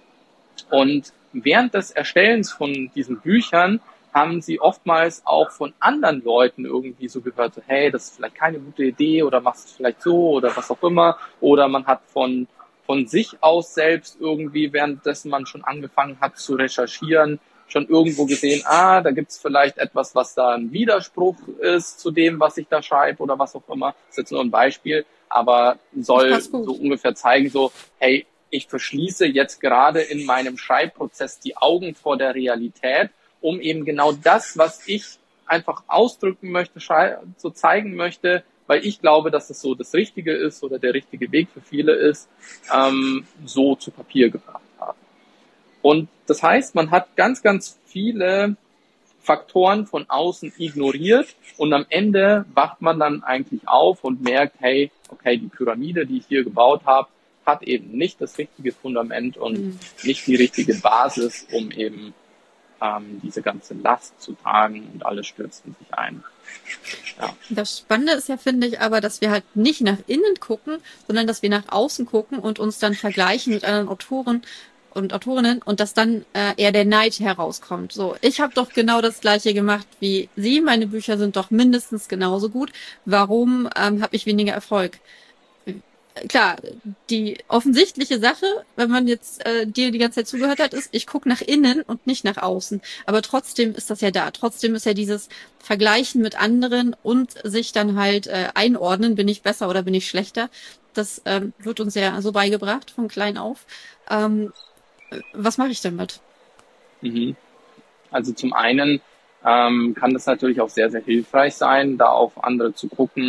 Und während des Erstellens von diesen Büchern haben sie oftmals auch von anderen Leuten irgendwie so gehört, so, hey, das ist vielleicht keine gute Idee oder machst es vielleicht so oder was auch immer. Oder man hat von, von sich aus selbst irgendwie, währenddessen man schon angefangen hat zu recherchieren, schon irgendwo gesehen, ah, da gibt's vielleicht etwas, was da ein Widerspruch ist zu dem, was ich da schreibe oder was auch immer. Das ist jetzt nur ein Beispiel, aber soll so ungefähr zeigen, so, hey, ich verschließe jetzt gerade in meinem Schreibprozess die Augen vor der Realität, um eben genau das, was ich einfach ausdrücken möchte, so zeigen möchte, weil ich glaube, dass es so das Richtige ist oder der richtige Weg für viele ist, ähm, so zu Papier gebracht haben. Und das heißt, man hat ganz, ganz viele Faktoren von außen ignoriert und am Ende wacht man dann eigentlich auf und merkt, hey, okay, die Pyramide, die ich hier gebaut habe, hat eben nicht das richtige Fundament und mhm. nicht die richtige Basis, um eben ähm, diese ganze Last zu tragen und alles stürzt in sich ein. Ja. Das Spannende ist ja, finde ich, aber, dass wir halt nicht nach innen gucken, sondern dass wir nach außen gucken und uns dann vergleichen mit anderen Autoren und Autorinnen und dass dann äh, eher der Neid herauskommt. So, ich habe doch genau das Gleiche gemacht wie Sie, meine Bücher sind doch mindestens genauso gut. Warum ähm, habe ich weniger Erfolg? Klar, die offensichtliche Sache, wenn man jetzt äh, dir die ganze Zeit zugehört hat, ist, ich gucke nach innen und nicht nach außen. Aber trotzdem ist das ja da. Trotzdem ist ja dieses Vergleichen mit anderen und sich dann halt äh, einordnen, bin ich besser oder bin ich schlechter. Das ähm, wird uns ja so beigebracht von klein auf. Ähm, was mache ich damit? Mhm. Also zum einen ähm, kann das natürlich auch sehr, sehr hilfreich sein, da auf andere zu gucken,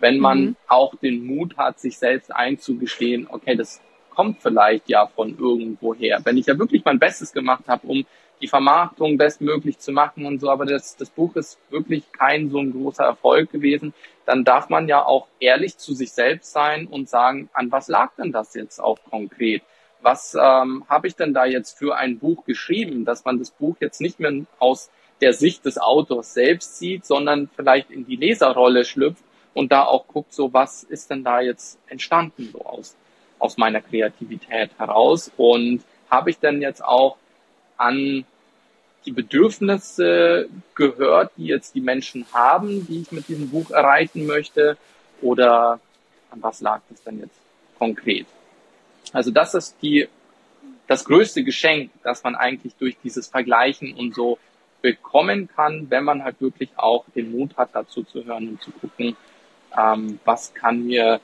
wenn man Mhm. auch den Mut hat, sich selbst einzugestehen, okay, das kommt vielleicht ja von irgendwoher. Wenn ich ja wirklich mein Bestes gemacht habe, um die Vermarktung bestmöglich zu machen und so, aber das, das Buch ist wirklich kein so ein großer Erfolg gewesen, dann darf man ja auch ehrlich zu sich selbst sein und sagen, an was lag denn das jetzt auch konkret? Was ähm, habe ich denn da jetzt für ein Buch geschrieben, dass man das Buch jetzt nicht mehr aus der Sicht des Autors selbst sieht, sondern vielleicht in die Leserrolle schlüpft und da auch guckt, so was ist denn da jetzt entstanden so aus, aus meiner Kreativität heraus und habe ich denn jetzt auch an die Bedürfnisse gehört, die jetzt die Menschen haben, die ich mit diesem Buch erreichen möchte, oder an was lag das denn jetzt konkret? Also das ist die, das größte Geschenk, das man eigentlich durch dieses Vergleichen und so bekommen kann, wenn man halt wirklich auch den Mut hat, dazu zu hören und zu gucken, ähm, was kann mir,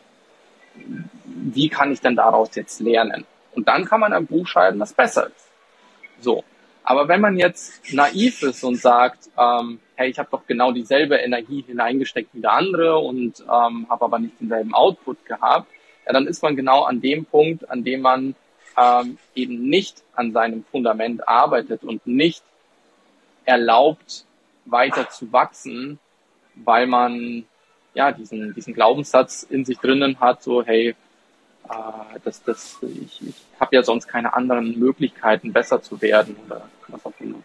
wie kann ich denn daraus jetzt lernen? Und dann kann man ein Buch schreiben, das besser ist. So. Aber wenn man jetzt naiv ist und sagt, ähm, hey, ich habe doch genau dieselbe Energie hineingesteckt wie der andere und ähm, habe aber nicht denselben Output gehabt, ja, dann ist man genau an dem Punkt, an dem man ähm, eben nicht an seinem Fundament arbeitet und nicht erlaubt, weiter zu wachsen, weil man ja diesen diesen Glaubenssatz in sich drinnen hat, so hey, äh, das das ich, ich habe ja sonst keine anderen Möglichkeiten, besser zu werden oder was auch immer.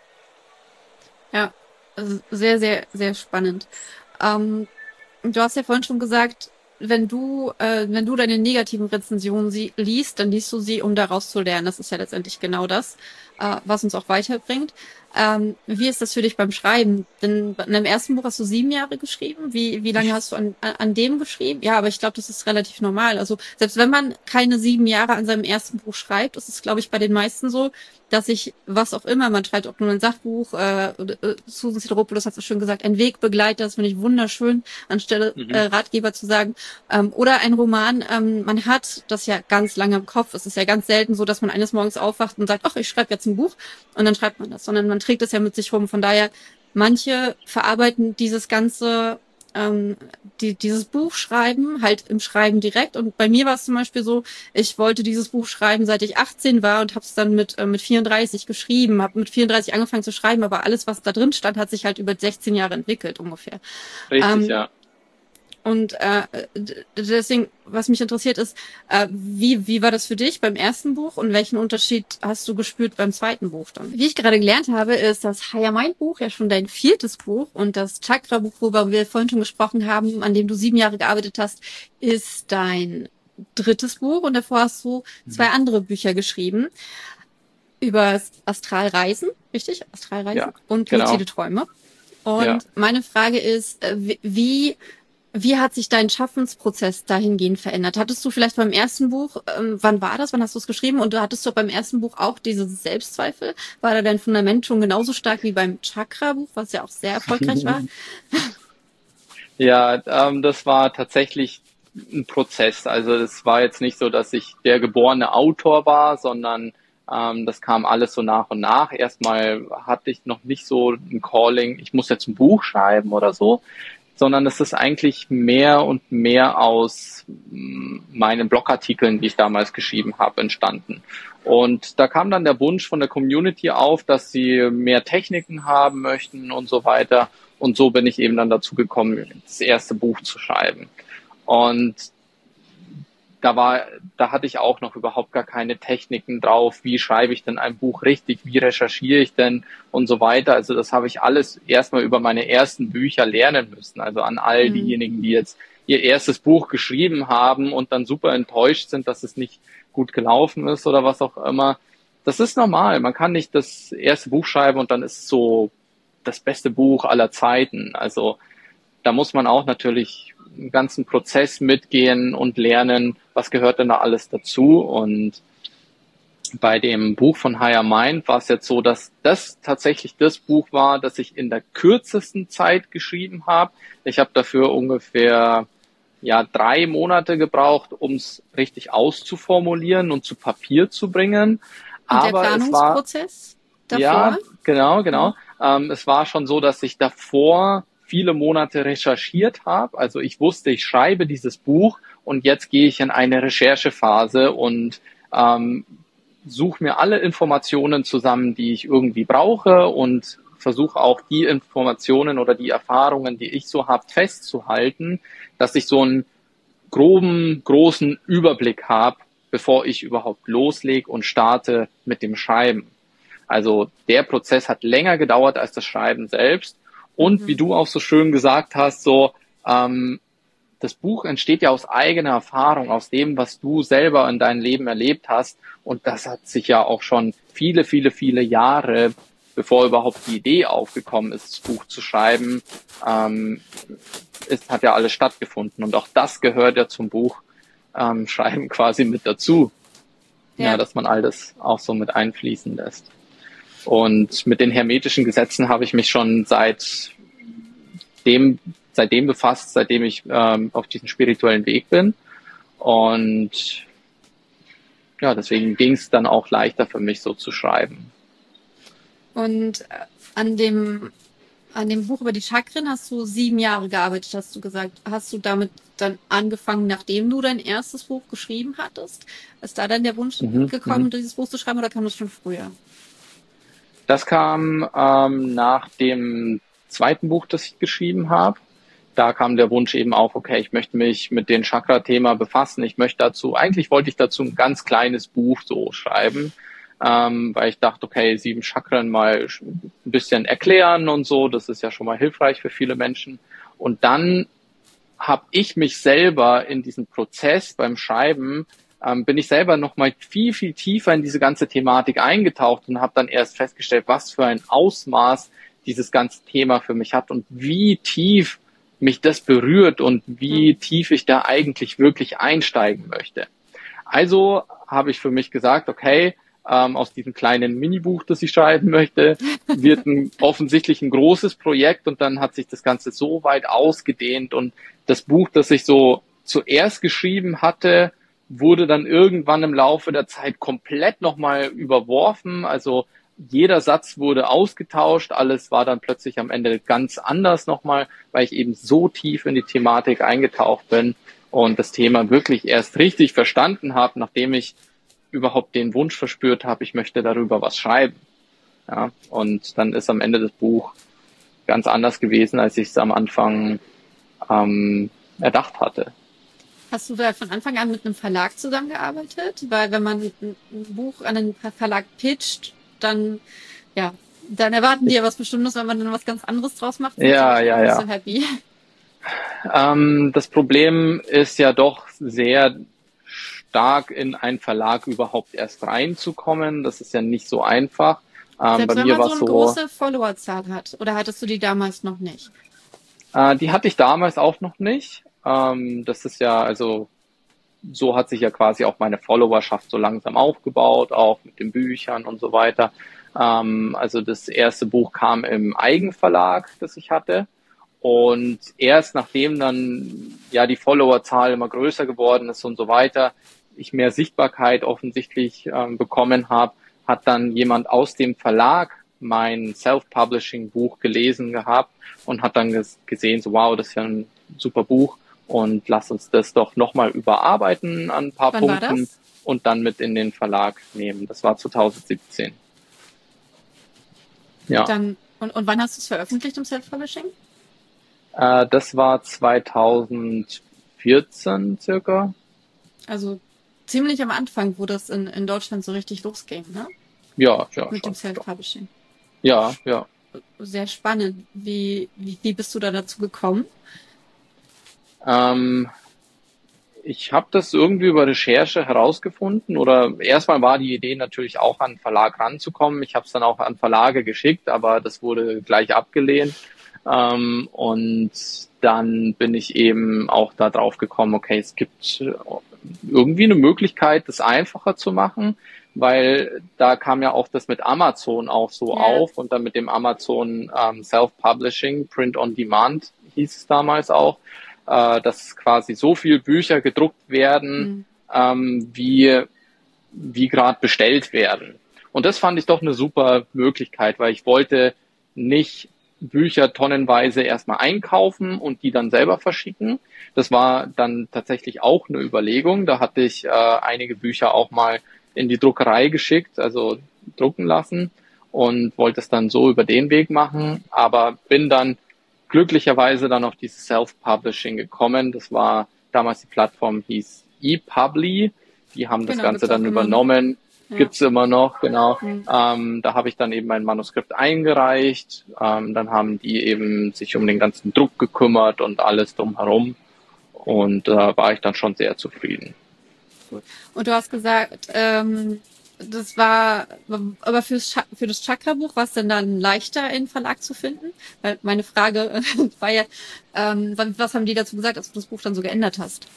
Ja, also sehr, sehr, sehr spannend. Ähm, du hast ja vorhin schon gesagt, wenn du, äh, wenn du deine negativen Rezensionen sie liest, dann liest du sie, um daraus zu lernen. Das ist ja letztendlich genau das, äh, was uns auch weiterbringt. Ähm, wie ist das für dich beim Schreiben? Denn in deinem ersten Buch hast du sieben Jahre geschrieben. Wie, wie lange hast du an, an dem geschrieben? Ja, aber ich glaube, das ist relativ normal. Also selbst wenn man keine sieben Jahre an seinem ersten Buch schreibt, ist es, glaube ich, bei den meisten so, dass ich, was auch immer, man schreibt auch nur ein Sachbuch, äh, äh, Susan Sideropoulos hat es schon gesagt, ein Wegbegleiter, das finde ich wunderschön, anstelle Mhm. äh, Ratgeber zu sagen, ähm, oder ein Roman, ähm, man hat das ja ganz lange im Kopf, es ist ja ganz selten so, dass man eines Morgens aufwacht und sagt, ach, ich schreibe jetzt ein Buch und dann schreibt man das, sondern man trägt es ja mit sich rum, von daher, manche verarbeiten dieses ganze ähm, die, dieses Buch schreiben, halt im Schreiben direkt. Und bei mir war es zum Beispiel so, ich wollte dieses Buch schreiben, seit ich achtzehn war und habe es dann mit äh, mit vierunddreißig geschrieben, habe mit vierunddreißig angefangen zu schreiben, aber alles, was da drin stand, hat sich halt über sechzehn Jahre entwickelt ungefähr. Richtig, Ähm, ja. Und äh, d- deswegen, was mich interessiert ist, äh, wie wie war das für dich beim ersten Buch und welchen Unterschied hast du gespürt beim zweiten Buch dann? Wie ich gerade gelernt habe, ist das Higher Mind Buch ja schon dein viertes Buch und das Chakra Buch, worüber wir vorhin schon gesprochen haben, an dem du sieben Jahre gearbeitet hast, ist dein drittes Buch und davor hast du zwei andere Bücher geschrieben über Astralreisen, richtig? Astralreisen Ja, und genau. luzide Träume. Und Ja. meine Frage ist, äh, wie- wie wie hat sich dein Schaffensprozess dahingehend verändert? Hattest du vielleicht beim ersten Buch, ähm, wann war das? Wann hast du es geschrieben? Und du hattest du beim ersten Buch auch diese Selbstzweifel? War da dein Fundament schon genauso stark wie beim Chakra-Buch, was ja auch sehr erfolgreich war? Ja, ähm, das war tatsächlich ein Prozess. Also es war jetzt nicht so, dass ich der geborene Autor war, sondern ähm, das kam alles so nach und nach. Erstmal hatte ich noch nicht so ein Calling, ich muss jetzt ein Buch schreiben oder so, sondern es ist eigentlich mehr und mehr aus mm, meinen Blogartikeln, die ich damals geschrieben habe, entstanden. Und da kam dann der Wunsch von der Community auf, dass sie mehr Techniken haben möchten und so weiter. Und so bin ich eben dann dazu gekommen, das erste Buch zu schreiben. Und da war, da hatte ich auch noch überhaupt gar keine Techniken drauf. Wie schreibe ich denn ein Buch richtig? Wie recherchiere ich denn? Und so weiter. Also das habe ich alles erstmal über meine ersten Bücher lernen müssen. Also an all Mhm. diejenigen, die jetzt ihr erstes Buch geschrieben haben und dann super enttäuscht sind, dass es nicht gut gelaufen ist oder was auch immer. Das ist normal. Man kann nicht das erste Buch schreiben und dann ist es so das beste Buch aller Zeiten. Also da muss man auch natürlich einen ganzen Prozess mitgehen und lernen, was gehört denn da alles dazu. Und bei dem Buch von Higher Mind war es jetzt so, dass das tatsächlich das Buch war, das ich in der kürzesten Zeit geschrieben habe. Ich habe dafür ungefähr ja drei Monate gebraucht, um es richtig auszuformulieren und zu Papier zu bringen. Und der Aber es war Planungsprozess davor? ja, genau, genau. Ähm, es war schon so, dass ich davor viele Monate recherchiert habe. Also ich wusste, ich schreibe dieses Buch und jetzt gehe ich in eine Recherchephase und ähm, suche mir alle Informationen zusammen, die ich irgendwie brauche und versuche auch die Informationen oder die Erfahrungen, die ich so habe, festzuhalten, dass ich so einen groben, großen Überblick habe, bevor ich überhaupt loslege und starte mit dem Schreiben. Also der Prozess hat länger gedauert als das Schreiben selbst. Und mhm. wie du auch so schön gesagt hast, so ähm, das Buch entsteht ja aus eigener Erfahrung, aus dem, was du selber in deinem Leben erlebt hast. Und das hat sich ja auch schon viele, viele, viele Jahre, bevor überhaupt die Idee aufgekommen ist, das Buch zu schreiben, ähm, es hat ja alles stattgefunden. Und auch das gehört ja zum Buch ähm, Schreiben quasi mit dazu. Ja. ja, dass man all das auch so mit einfließen lässt. Und mit den hermetischen Gesetzen habe ich mich schon seit dem, seitdem befasst, seitdem ich ähm, auf diesem spirituellen Weg bin. Und ja, deswegen ging es dann auch leichter für mich, so zu schreiben. Und an dem, an dem Buch über die Chakren hast du sieben Jahre gearbeitet, hast du gesagt. Hast du damit dann angefangen, nachdem du dein erstes Buch geschrieben hattest? Ist da dann der Wunsch mhm, gekommen, mhm. dieses Buch zu schreiben, oder kam das schon früher? Das kam ähm, nach dem zweiten Buch, das ich geschrieben habe. Da kam der Wunsch eben auf, okay, ich möchte mich mit dem Chakra-Thema befassen. Ich möchte dazu, eigentlich wollte ich dazu ein ganz kleines Buch so schreiben, ähm, weil ich dachte, okay, sieben Chakren mal ein bisschen erklären und so, das ist ja schon mal hilfreich für viele Menschen. Und dann habe ich mich selber in diesen Prozess beim Schreiben, ähm, bin ich selber noch mal viel, viel tiefer in diese ganze Thematik eingetaucht und habe dann erst festgestellt, was für ein Ausmaß dieses ganze Thema für mich hat und wie tief mich das berührt und wie tief ich da eigentlich wirklich einsteigen möchte. Also habe ich für mich gesagt, okay, ähm, aus diesem kleinen Minibuch, das ich schreiben möchte, wird ein, offensichtlich ein großes Projekt, und dann hat sich das Ganze so weit ausgedehnt, und das Buch, das ich so zuerst geschrieben hatte, wurde dann irgendwann im Laufe der Zeit komplett nochmal überworfen. Also jeder Satz wurde ausgetauscht, alles war dann plötzlich am Ende ganz anders nochmal, weil ich eben so tief in die Thematik eingetaucht bin und das Thema wirklich erst richtig verstanden habe, nachdem ich überhaupt den Wunsch verspürt habe, ich möchte darüber was schreiben. Ja, und dann ist am Ende das Buch ganz anders gewesen, als ich es am Anfang ähm, erdacht hatte. Hast du da von Anfang an mit einem Verlag zusammengearbeitet? Weil wenn man ein Buch an einen Verlag pitcht, dann, ja, dann erwarten die ja was Bestimmtes, wenn man dann was ganz anderes draus macht. Ja, ja, ja. So happy. Ähm, das Problem ist ja doch sehr stark in einen Verlag überhaupt erst reinzukommen. Das ist ja nicht so einfach. Ähm, Selbst bei wenn mir man so eine so, große Followerzahl hat. Oder hattest du die damals noch nicht? Äh, die hatte ich damals auch noch nicht. Ähm, das ist ja, also so hat sich ja quasi auch meine Followerschaft so langsam aufgebaut, auch mit den Büchern und so weiter. Ähm, also das erste Buch kam im Eigenverlag, das ich hatte. Und erst nachdem dann ja die Followerzahl immer größer geworden ist und so weiter, ich mehr Sichtbarkeit offensichtlich ähm, bekommen habe, hat dann jemand aus dem Verlag mein Self-Publishing-Buch gelesen gehabt und hat dann ges- gesehen, so wow, das ist ja ein super Buch, und lass uns das doch nochmal überarbeiten an ein paar Wann Punkten war das? Und dann mit in den Verlag nehmen. Das war zwanzig siebzehn. Ja. Dann, und, und wann hast du es veröffentlicht im Self-Publishing? Äh, das war zwanzig vierzehn circa. Also ziemlich am Anfang, wo das in, in Deutschland so richtig losging, ne? Ja, ja. Mit schon, dem Self-Publishing. Ja, ja. Sehr spannend. Wie, wie, wie bist du da dazu gekommen? Ähm, ich habe das irgendwie über Recherche herausgefunden, oder erstmal war die Idee natürlich auch, an einen Verlag ranzukommen. Ich habe es dann auch an Verlage geschickt, aber das wurde gleich abgelehnt. Ähm, und dann bin ich eben auch da drauf gekommen, okay, es gibt irgendwie eine Möglichkeit, das einfacher zu machen, weil da kam ja auch das mit Amazon auch so ja. auf, und dann mit dem Amazon ähm, Self-Publishing, Print on Demand hieß es damals auch, äh, dass quasi so viel Bücher gedruckt werden, mhm. ähm, wie, wie gerade bestellt werden. Und das fand ich doch eine super Möglichkeit, weil ich wollte nicht Bücher tonnenweise erstmal einkaufen und die dann selber verschicken. Das war dann tatsächlich auch eine Überlegung. Da hatte ich äh, einige Bücher auch mal in die Druckerei geschickt, also drucken lassen und wollte es dann so über den Weg machen, aber bin dann glücklicherweise dann auf dieses Self-Publishing gekommen. Das war damals die Plattform, hieß ePubli. Die haben das Genau, Ganze gibt's auch dann immer noch. übernommen. Ja. Gibt's immer noch, genau. Mhm. Ähm, da habe ich dann eben mein Manuskript eingereicht. Ähm, dann haben die eben sich um den ganzen Druck gekümmert und alles drumherum. Und da äh, war ich dann schon sehr zufrieden. Und du hast gesagt, ähm, das war, aber fürs Cha- für das Chakra-Buch war es denn dann leichter, in Verlag zu finden? Weil meine Frage war ja, ähm, was haben die dazu gesagt, als du das Buch dann so geändert hast?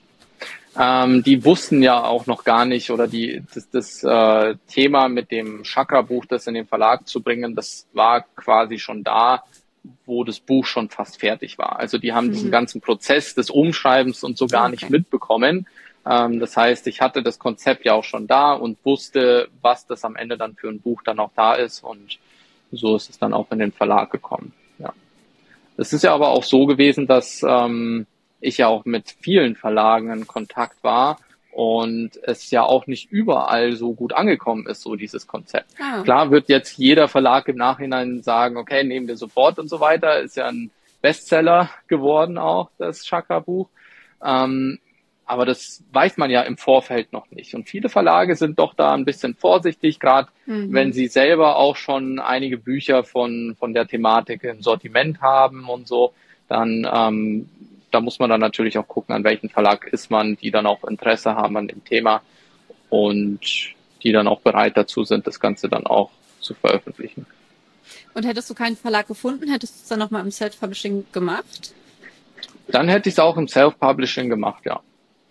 Ähm, die wussten ja auch noch gar nicht, oder die das, das äh, Thema mit dem Chakra-Buch, das in den Verlag zu bringen, das war quasi schon da, wo das Buch schon fast fertig war. Also die haben mhm. diesen ganzen Prozess des Umschreibens und so gar okay. nicht mitbekommen. Ähm, das heißt, ich hatte das Konzept ja auch schon da und wusste, was das am Ende dann für ein Buch dann auch da ist, und so ist es dann auch in den Verlag gekommen. Ja. Es ist ja aber auch so gewesen, dass ähm, ich ja auch mit vielen Verlagen in Kontakt war und es ja auch nicht überall so gut angekommen ist, so dieses Konzept. Ah. Klar wird jetzt jeder Verlag im Nachhinein sagen, okay, nehmen wir sofort und so weiter. Ist ja ein Bestseller geworden auch, das Chakra-Buch. Ähm, aber das weiß man ja im Vorfeld noch nicht. Und viele Verlage sind doch da ein bisschen vorsichtig, gerade mhm. wenn sie selber auch schon einige Bücher von, von der Thematik im Sortiment haben und so, dann ähm, da muss man dann natürlich auch gucken, an welchen Verlag ist man, die dann auch Interesse haben an dem Thema und die dann auch bereit dazu sind, das Ganze dann auch zu veröffentlichen. Und hättest du keinen Verlag gefunden, hättest du es dann nochmal im Self-Publishing gemacht? Dann hätte ich es auch im Self-Publishing gemacht, ja.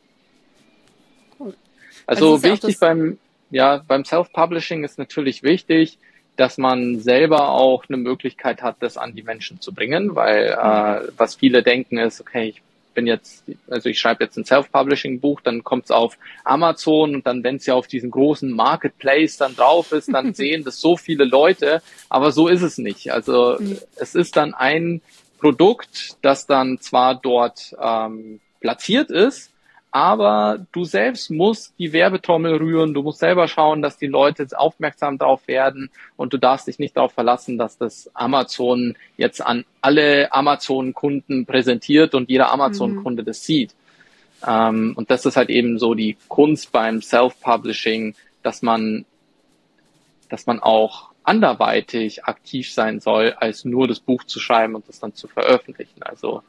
Cool. Also, also wichtig ja beim, ja, beim Self-Publishing ist natürlich wichtig, dass man selber auch eine Möglichkeit hat, das an die Menschen zu bringen, weil äh, was viele denken ist, okay, ich bin jetzt, also ich schreibe jetzt ein Self-Publishing-Buch, dann kommt es auf Amazon und dann, wenn es ja auf diesen großen Marketplace dann drauf ist, dann sehen das so viele Leute, aber so ist es nicht. Also mhm. es ist dann ein Produkt, das dann zwar dort ähm, platziert ist, aber du selbst musst die Werbetrommel rühren, du musst selber schauen, dass die Leute aufmerksam drauf werden, und du darfst dich nicht darauf verlassen, dass das Amazon jetzt an alle Amazon-Kunden präsentiert und jeder Amazon-Kunde mhm. das sieht. Ähm, und das ist halt eben so die Kunst beim Self-Publishing, dass man, dass man auch anderweitig aktiv sein soll, als nur das Buch zu schreiben und das dann zu veröffentlichen. Also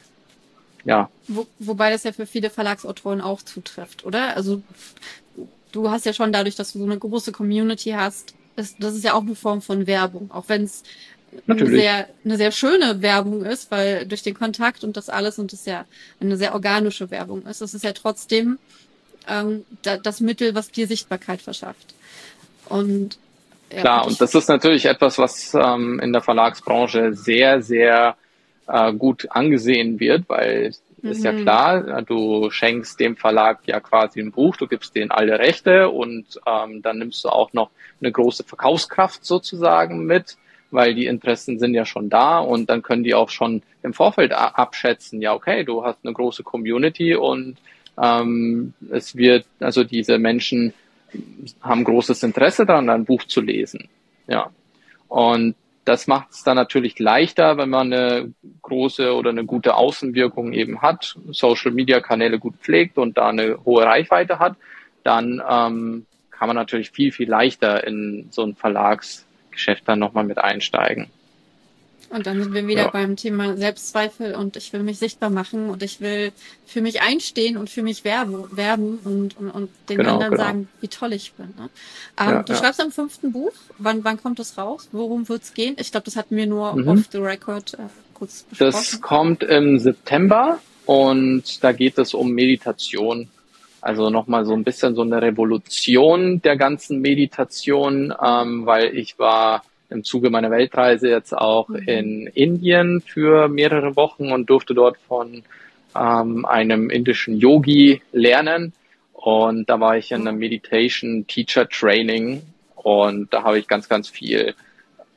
ja. Wo, wobei das ja für viele Verlagsautoren auch zutrifft, oder? Also du hast ja schon dadurch, dass du so eine große Community hast, ist, das ist ja auch eine Form von Werbung, auch wenn es eine sehr, eine sehr schöne Werbung ist, weil durch den Kontakt und das alles und das ja eine sehr organische Werbung ist. Das ist ja trotzdem ähm, da, das Mittel, was dir Sichtbarkeit verschafft. Und ja, klar, und das ist natürlich etwas, was ähm, in der Verlagsbranche sehr, sehr äh, gut angesehen wird, weil mhm. ist ja klar, du schenkst dem Verlag ja quasi ein Buch, du gibst denen alle Rechte und ähm, dann nimmst du auch noch eine große Verkaufskraft sozusagen mit, weil die Interessen sind ja schon da, und dann können die auch schon im Vorfeld a- abschätzen, ja okay, du hast eine große Community und ähm, es wird, also diese Menschen haben großes Interesse daran, ein Buch zu lesen. Ja. Und das macht es dann natürlich leichter, wenn man eine große oder eine gute Außenwirkung eben hat, Social-Media-Kanäle gut pflegt und da eine hohe Reichweite hat, dann ähm, kann man natürlich viel, viel leichter in so ein Verlagsgeschäft dann nochmal mit einsteigen. Und dann sind wir wieder ja. beim Thema Selbstzweifel, und ich will mich sichtbar machen und ich will für mich einstehen und für mich werben, werben und, und, und den genau, anderen genau. sagen, wie toll ich bin. Ne? Ähm, ja, du ja. schreibst am fünften Buch. Wann, wann kommt das raus? Worum wird's gehen? Ich glaube, das hatten wir nur mhm. off the record äh, kurz besprochen. Das kommt im September, und da geht es um Meditation. Also nochmal so ein bisschen so eine Revolution der ganzen Meditation, ähm, weil ich war im Zuge meiner Weltreise jetzt auch mhm. in Indien für mehrere Wochen und durfte dort von ähm, einem indischen Yogi lernen. Und da war ich in einem Meditation Teacher Training, und da habe ich ganz, ganz viel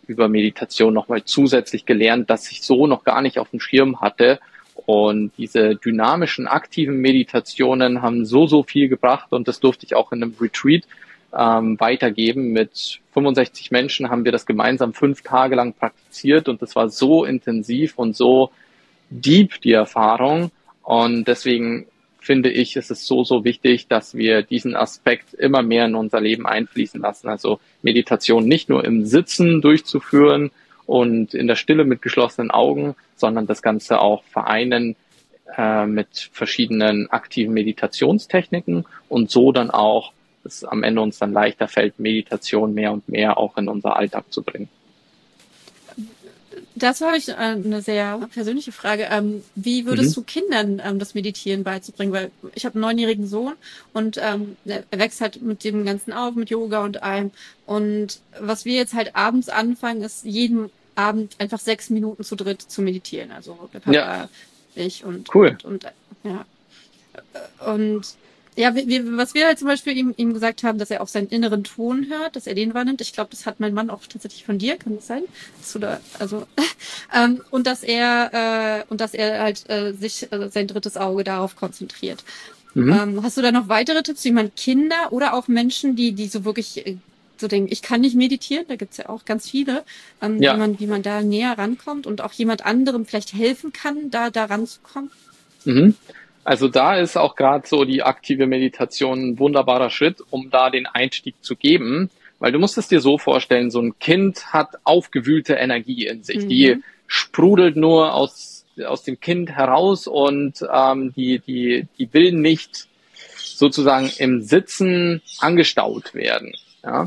über Meditation nochmal zusätzlich gelernt, das ich so noch gar nicht auf dem Schirm hatte. Und diese dynamischen, aktiven Meditationen haben so, so viel gebracht und das durfte ich auch in einem Retreat ähm, weitergeben. Mit fünfundsechzig Menschen haben wir das gemeinsam fünf Tage lang praktiziert und das war so intensiv und so deep, die Erfahrung. Und deswegen finde ich, ist es so, so wichtig, dass wir diesen Aspekt immer mehr in unser Leben einfließen lassen. Also Meditation nicht nur im Sitzen durchzuführen und in der Stille mit geschlossenen Augen, sondern das Ganze auch vereinen äh, mit verschiedenen aktiven Meditationstechniken und so dann auch, dass es am Ende uns dann leichter fällt, Meditation mehr und mehr auch in unser Alltag zu bringen. Dazu habe ich äh, eine sehr persönliche Frage. Ähm, wie würdest mhm. du Kindern ähm, das Meditieren beizubringen? Weil ich habe einen neunjährigen Sohn und ähm, er wächst halt mit dem Ganzen auf, mit Yoga und allem. Und was wir jetzt halt abends anfangen, ist jeden Abend einfach sechs Minuten zu dritt zu meditieren. Also der Papa, ja. ich und, cool. und, und ja. Und ja, wir, was wir halt zum Beispiel ihm, ihm gesagt haben, dass er auf seinen inneren Ton hört, dass er den wahrnimmt. Ich glaube, das hat mein Mann auch tatsächlich von dir, kann das sein? Dass du da, also ähm, und dass er äh, und dass er halt äh, sich äh, sein drittes Auge darauf konzentriert. Mhm. Ähm, hast du da noch weitere Tipps, wie man Kinder oder auch Menschen, die die so wirklich äh, so denken, ich kann nicht meditieren, da gibt's ja auch ganz viele, ähm, ja. wie man wie man da näher rankommt und auch jemand anderem vielleicht helfen kann, da da ranzukommen? Mhm. Also da ist auch gerade so die aktive Meditation ein wunderbarer Schritt, um da den Einstieg zu geben, weil du musst es dir so vorstellen, so ein Kind hat aufgewühlte Energie in sich, mhm. die sprudelt nur aus aus dem Kind heraus und ähm, die die die will nicht sozusagen im Sitzen angestaut werden, ja.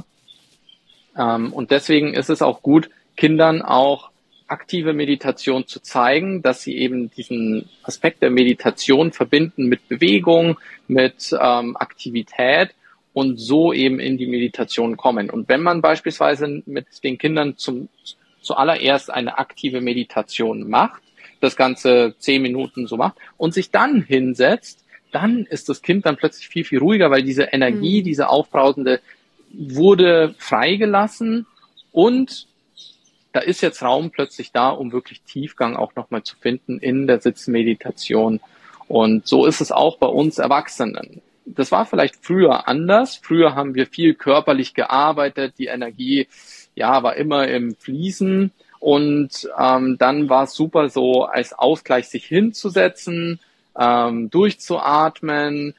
Ähm, und deswegen ist es auch gut, Kindern auch aktive Meditation zu zeigen, dass sie eben diesen Aspekt der Meditation verbinden mit Bewegung, mit ähm, Aktivität und so eben in die Meditation kommen. Und wenn man beispielsweise mit den Kindern zum zuallererst eine aktive Meditation macht, das Ganze zehn Minuten so macht und sich dann hinsetzt, dann ist das Kind dann plötzlich viel, viel ruhiger, weil diese Energie, mhm. diese aufbrausende wurde freigelassen und da ist jetzt Raum plötzlich da, um wirklich Tiefgang auch nochmal zu finden in der Sitzmeditation. Und so ist es auch bei uns Erwachsenen. Das war vielleicht früher anders. Früher haben wir viel körperlich gearbeitet. Die Energie, ja, war immer im Fließen. Und ähm, dann war es super, so als Ausgleich sich hinzusetzen, ähm, durchzuatmen.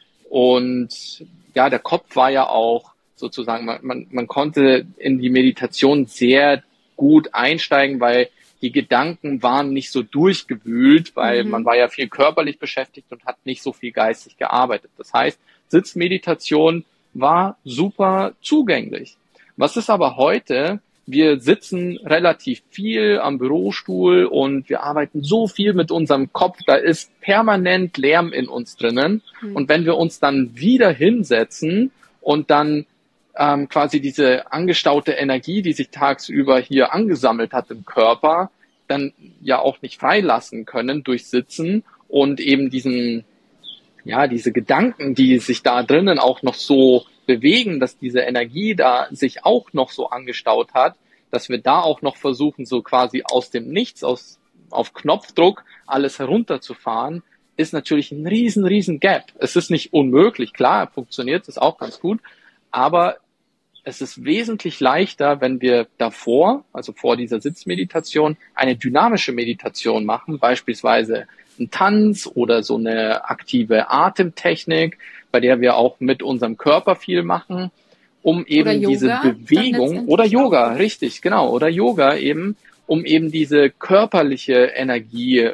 Und ja, der Kopf war ja auch sozusagen, man, man, man konnte in die Meditation sehr gut einsteigen, weil die Gedanken waren nicht so durchgewühlt, weil mhm. man war ja viel körperlich beschäftigt und hat nicht so viel geistig gearbeitet. Das heißt, Sitzmeditation war super zugänglich. Was ist aber heute? Wir sitzen relativ viel am Bürostuhl und wir arbeiten so viel mit unserem Kopf, da ist permanent Lärm in uns drinnen. Mhm. Und wenn wir uns dann wieder hinsetzen und dann ähm, quasi diese angestaute Energie, die sich tagsüber hier angesammelt hat im Körper, dann ja auch nicht freilassen können durch Sitzen und eben diesen, ja, diese Gedanken, die sich da drinnen auch noch so bewegen, dass diese Energie da sich auch noch so angestaut hat, dass wir da auch noch versuchen, so quasi aus dem Nichts, aus, auf Knopfdruck alles herunterzufahren, ist natürlich ein riesen, riesen Gap. Es ist nicht unmöglich, klar, funktioniert es auch ganz gut, aber es ist wesentlich leichter, wenn wir davor, also vor dieser Sitzmeditation, eine dynamische Meditation machen, beispielsweise einen Tanz oder so eine aktive Atemtechnik, bei der wir auch mit unserem Körper viel machen, um eben diese Bewegung, oder Yoga, auch. Richtig, genau, oder Yoga eben, um eben diese körperliche Energie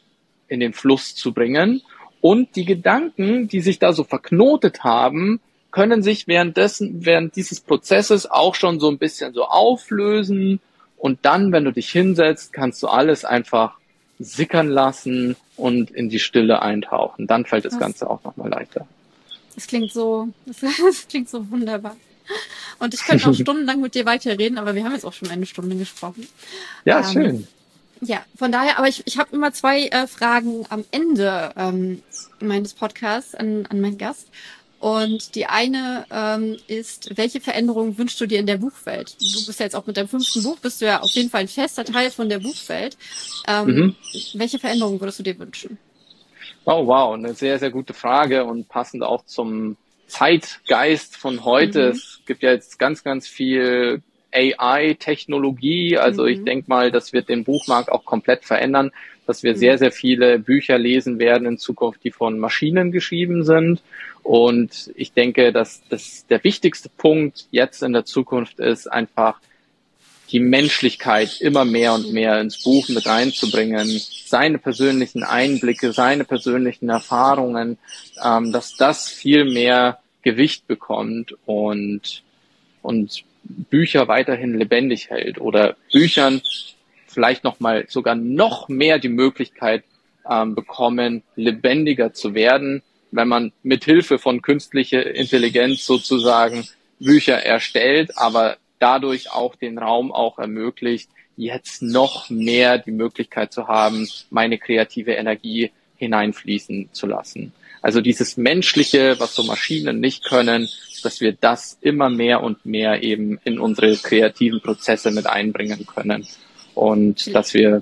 in den Fluss zu bringen und die Gedanken, die sich da so verknotet haben, können sich währenddessen, während dieses Prozesses auch schon so ein bisschen so auflösen und dann, wenn du dich hinsetzt, kannst du alles einfach sickern lassen und in die Stille eintauchen. Dann fällt das Was? Ganze auch nochmal leichter. Das klingt so, das, das klingt so wunderbar. Und ich könnte noch stundenlang mit dir weiterreden, aber wir haben jetzt auch schon eine Stunde gesprochen. Ja, ähm, schön. Ja, von daher, aber ich, ich habe immer zwei äh, Fragen am Ende ähm, meines Podcasts an, an meinen Gast. Und die eine ähm, ist, welche Veränderungen wünschst du dir in der Buchwelt? Du bist ja jetzt auch mit deinem fünften Buch, bist du ja auf jeden Fall ein fester Teil von der Buchwelt. Ähm, Mhm. welche Veränderungen würdest du dir wünschen? Oh, wow, eine sehr, sehr gute Frage und passend auch zum Zeitgeist von heute. Mhm. Es gibt ja jetzt ganz, ganz viel A I-Technologie. Also ich Mhm. denke mal, das wird den Buchmarkt auch komplett verändern, dass wir sehr, Mhm. sehr viele Bücher lesen werden in Zukunft, die von Maschinen geschrieben sind. Und ich denke, dass das der wichtigste Punkt jetzt in der Zukunft ist, einfach die Menschlichkeit immer mehr und mehr ins Buch mit reinzubringen, seine persönlichen Einblicke, seine persönlichen Erfahrungen, ähm, dass das viel mehr Gewicht bekommt und, und Bücher weiterhin lebendig hält oder Büchern vielleicht nochmal sogar noch mehr die Möglichkeit ähm, bekommen, lebendiger zu werden, wenn man mit Hilfe von künstlicher Intelligenz sozusagen Bücher erstellt, aber dadurch auch den Raum auch ermöglicht, jetzt noch mehr die Möglichkeit zu haben, meine kreative Energie hineinfließen zu lassen. Also dieses Menschliche, was so Maschinen nicht können, dass wir das immer mehr und mehr eben in unsere kreativen Prozesse mit einbringen können und dass wir,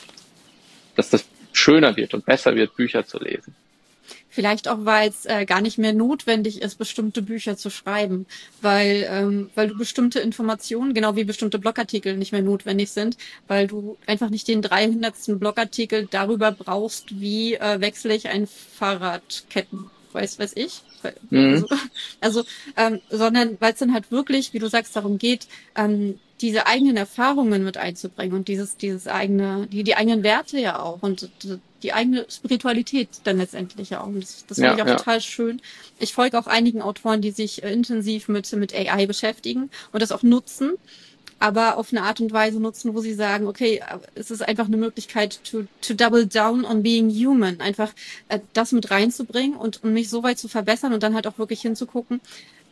dass das schöner wird und besser wird, Bücher zu lesen. Vielleicht auch, weil es äh, gar nicht mehr notwendig ist, bestimmte Bücher zu schreiben, weil ähm, weil du bestimmte Informationen, genau wie bestimmte Blogartikel nicht mehr notwendig sind, weil du einfach nicht den dreihundertsten Blogartikel darüber brauchst, wie äh, wechsle ich ein Fahrradketten, weiß weiß ich. Mhm. Also, also ähm, sondern weil es dann halt wirklich, wie du sagst, darum geht, ähm, diese eigenen Erfahrungen mit einzubringen und dieses, dieses eigene, die, die eigenen Werte ja auch und die eigene Spiritualität dann letztendlich ja auch. Und das, das finde Ja, ich auch ja. total schön. Ich folge auch einigen Autoren, die sich äh, intensiv mit, mit A I beschäftigen und das auch nutzen, aber auf eine Art und Weise nutzen, wo sie sagen, okay, es ist einfach eine Möglichkeit to, to double down on being human, einfach äh, das mit reinzubringen und, und mich so weit zu verbessern und dann halt auch wirklich hinzugucken,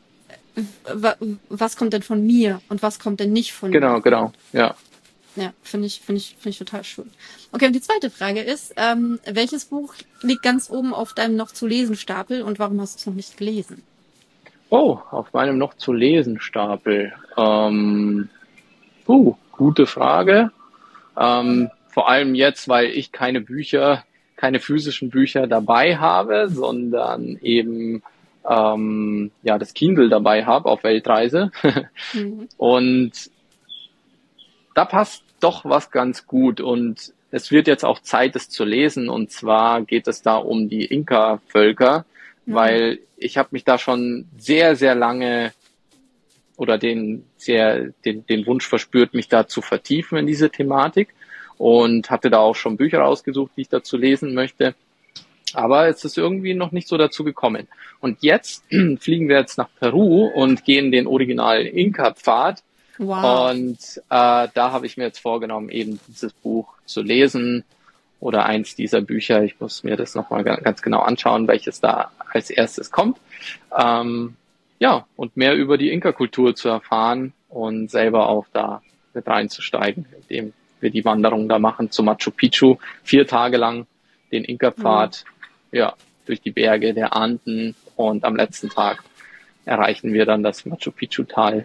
was kommt denn von mir und was kommt denn nicht von mir. Genau, genau, ja. Ja, finde ich, finde ich, finde ich total schön. Okay, und die zweite Frage ist, ähm, welches Buch liegt ganz oben auf deinem noch zu lesen Stapel und warum hast du es noch nicht gelesen? Oh, auf meinem noch zu lesen Stapel. Ähm, uh, gute Frage. Ähm, vor allem jetzt, weil ich keine Bücher, keine physischen Bücher dabei habe, sondern eben ähm, ja das Kindle dabei habe auf Weltreise. Mhm. Und da passt doch was ganz gut und es wird jetzt auch Zeit, es zu lesen. Und zwar geht es da um die Inka-Völker, Mhm. weil ich habe mich da schon sehr, sehr lange oder den, sehr, den, den Wunsch verspürt, mich da zu vertiefen in diese Thematik und hatte da auch schon Bücher ausgesucht, die ich dazu lesen möchte. Aber es ist irgendwie noch nicht so dazu gekommen. Und jetzt fliegen wir jetzt nach Peru und gehen den originalen Inka-Pfad. Wow. Und äh, da habe ich mir jetzt vorgenommen, eben dieses Buch zu lesen oder eins dieser Bücher. Ich muss mir das nochmal ganz genau anschauen, welches da als erstes kommt. Ähm, ja, und mehr über die Inka-Kultur zu erfahren und selber auch da mit reinzusteigen, indem wir die Wanderung da machen zu Machu Picchu. Vier Tage lang den Mhm. Inka-Pfad, ja, durch die Berge der Anden und am letzten Tag erreichen wir dann das Machu Picchu-Tal.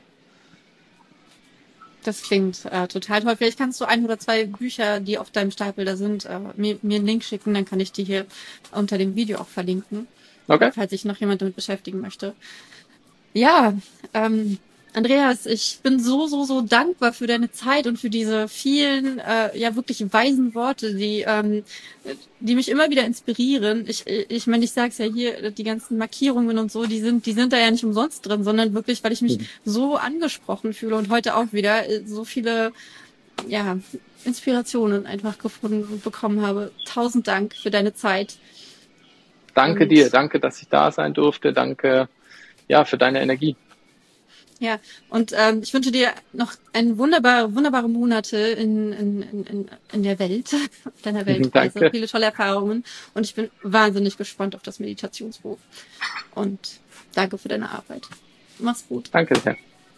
Das klingt äh, total toll. Vielleicht kannst du ein oder zwei Bücher, die auf deinem Stapel da sind, äh, mir, mir einen Link schicken, dann kann ich die hier unter dem Video auch verlinken, Okay? falls sich noch jemand damit beschäftigen möchte. Ja, ähm, Andreas, ich bin so, so, so dankbar für deine Zeit und für diese vielen, äh, ja wirklich weisen Worte, die, ähm, die mich immer wieder inspirieren. Ich, ich meine, ich sag's ja hier, die ganzen Markierungen und so, die sind, die sind da ja nicht umsonst drin, sondern wirklich, weil ich mich Mhm. so angesprochen fühle und heute auch wieder äh, so viele, ja, Inspirationen einfach gefunden und bekommen habe. Tausend Dank für deine Zeit Danke dir, und danke, dass ich da sein durfte, danke, ja, für deine Energie. ja, und ähm, ich wünsche dir noch ein wunderbare, wunderbare Monate in, in, in, in in der Welt, auf deiner Weltreise, Danke, viele tolle Erfahrungen und ich bin wahnsinnig gespannt auf das Meditationsbuch und danke für deine Arbeit. Mach's gut. danke sehr.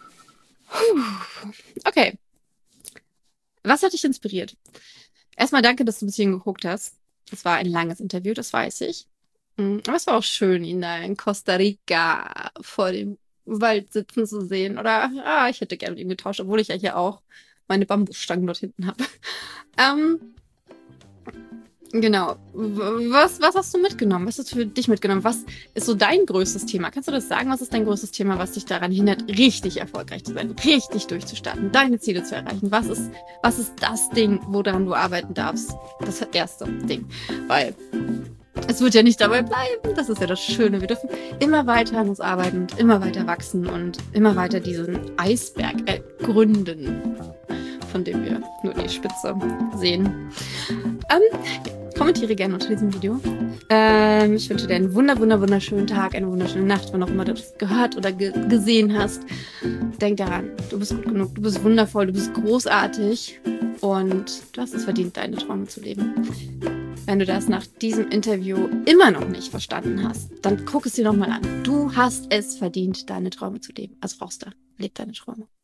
Okay, was hat dich inspiriert? Erstmal danke, dass du bis hierhin geguckt hast. Es war ein langes Interview, das weiß ich. Mm, Aber es war auch schön, ihn da in Costa Rica vor dem Wald sitzen zu sehen. Oder, ah, ich hätte gerne mit ihm getauscht, obwohl ich ja hier auch meine Bambusstangen dort hinten habe. Ähm, genau. W- Was, was hast du mitgenommen? Was ist für dich mitgenommen? Was ist so dein größtes Thema? Kannst du das sagen? Was ist dein größtes Thema, was dich daran hindert, richtig erfolgreich zu sein, richtig durchzustarten, deine Ziele zu erreichen? Was ist, was ist das Ding, woran du arbeiten darfst? Das erste Ding. Weil es wird ja nicht dabei bleiben. Das ist ja das Schöne. Wir dürfen immer weiter an uns arbeiten und immer weiter wachsen und immer weiter diesen Eisberg ergründen, von dem wir nur die Spitze sehen. Ähm, kommentiere gerne unter diesem Video. Ähm, ich wünsche dir einen wunder, wunder, wunderschönen Tag, eine wunderschöne Nacht, wann auch immer du das gehört oder ge gesehen hast. Denk daran, du bist gut genug, du bist wundervoll, du bist großartig und du hast es verdient, deine Träume zu leben. Wenn du das nach diesem Interview immer noch nicht verstanden hast, dann guck es dir nochmal an. Du hast es verdient, deine Träume zu leben. Also raus da, leb deine Träume.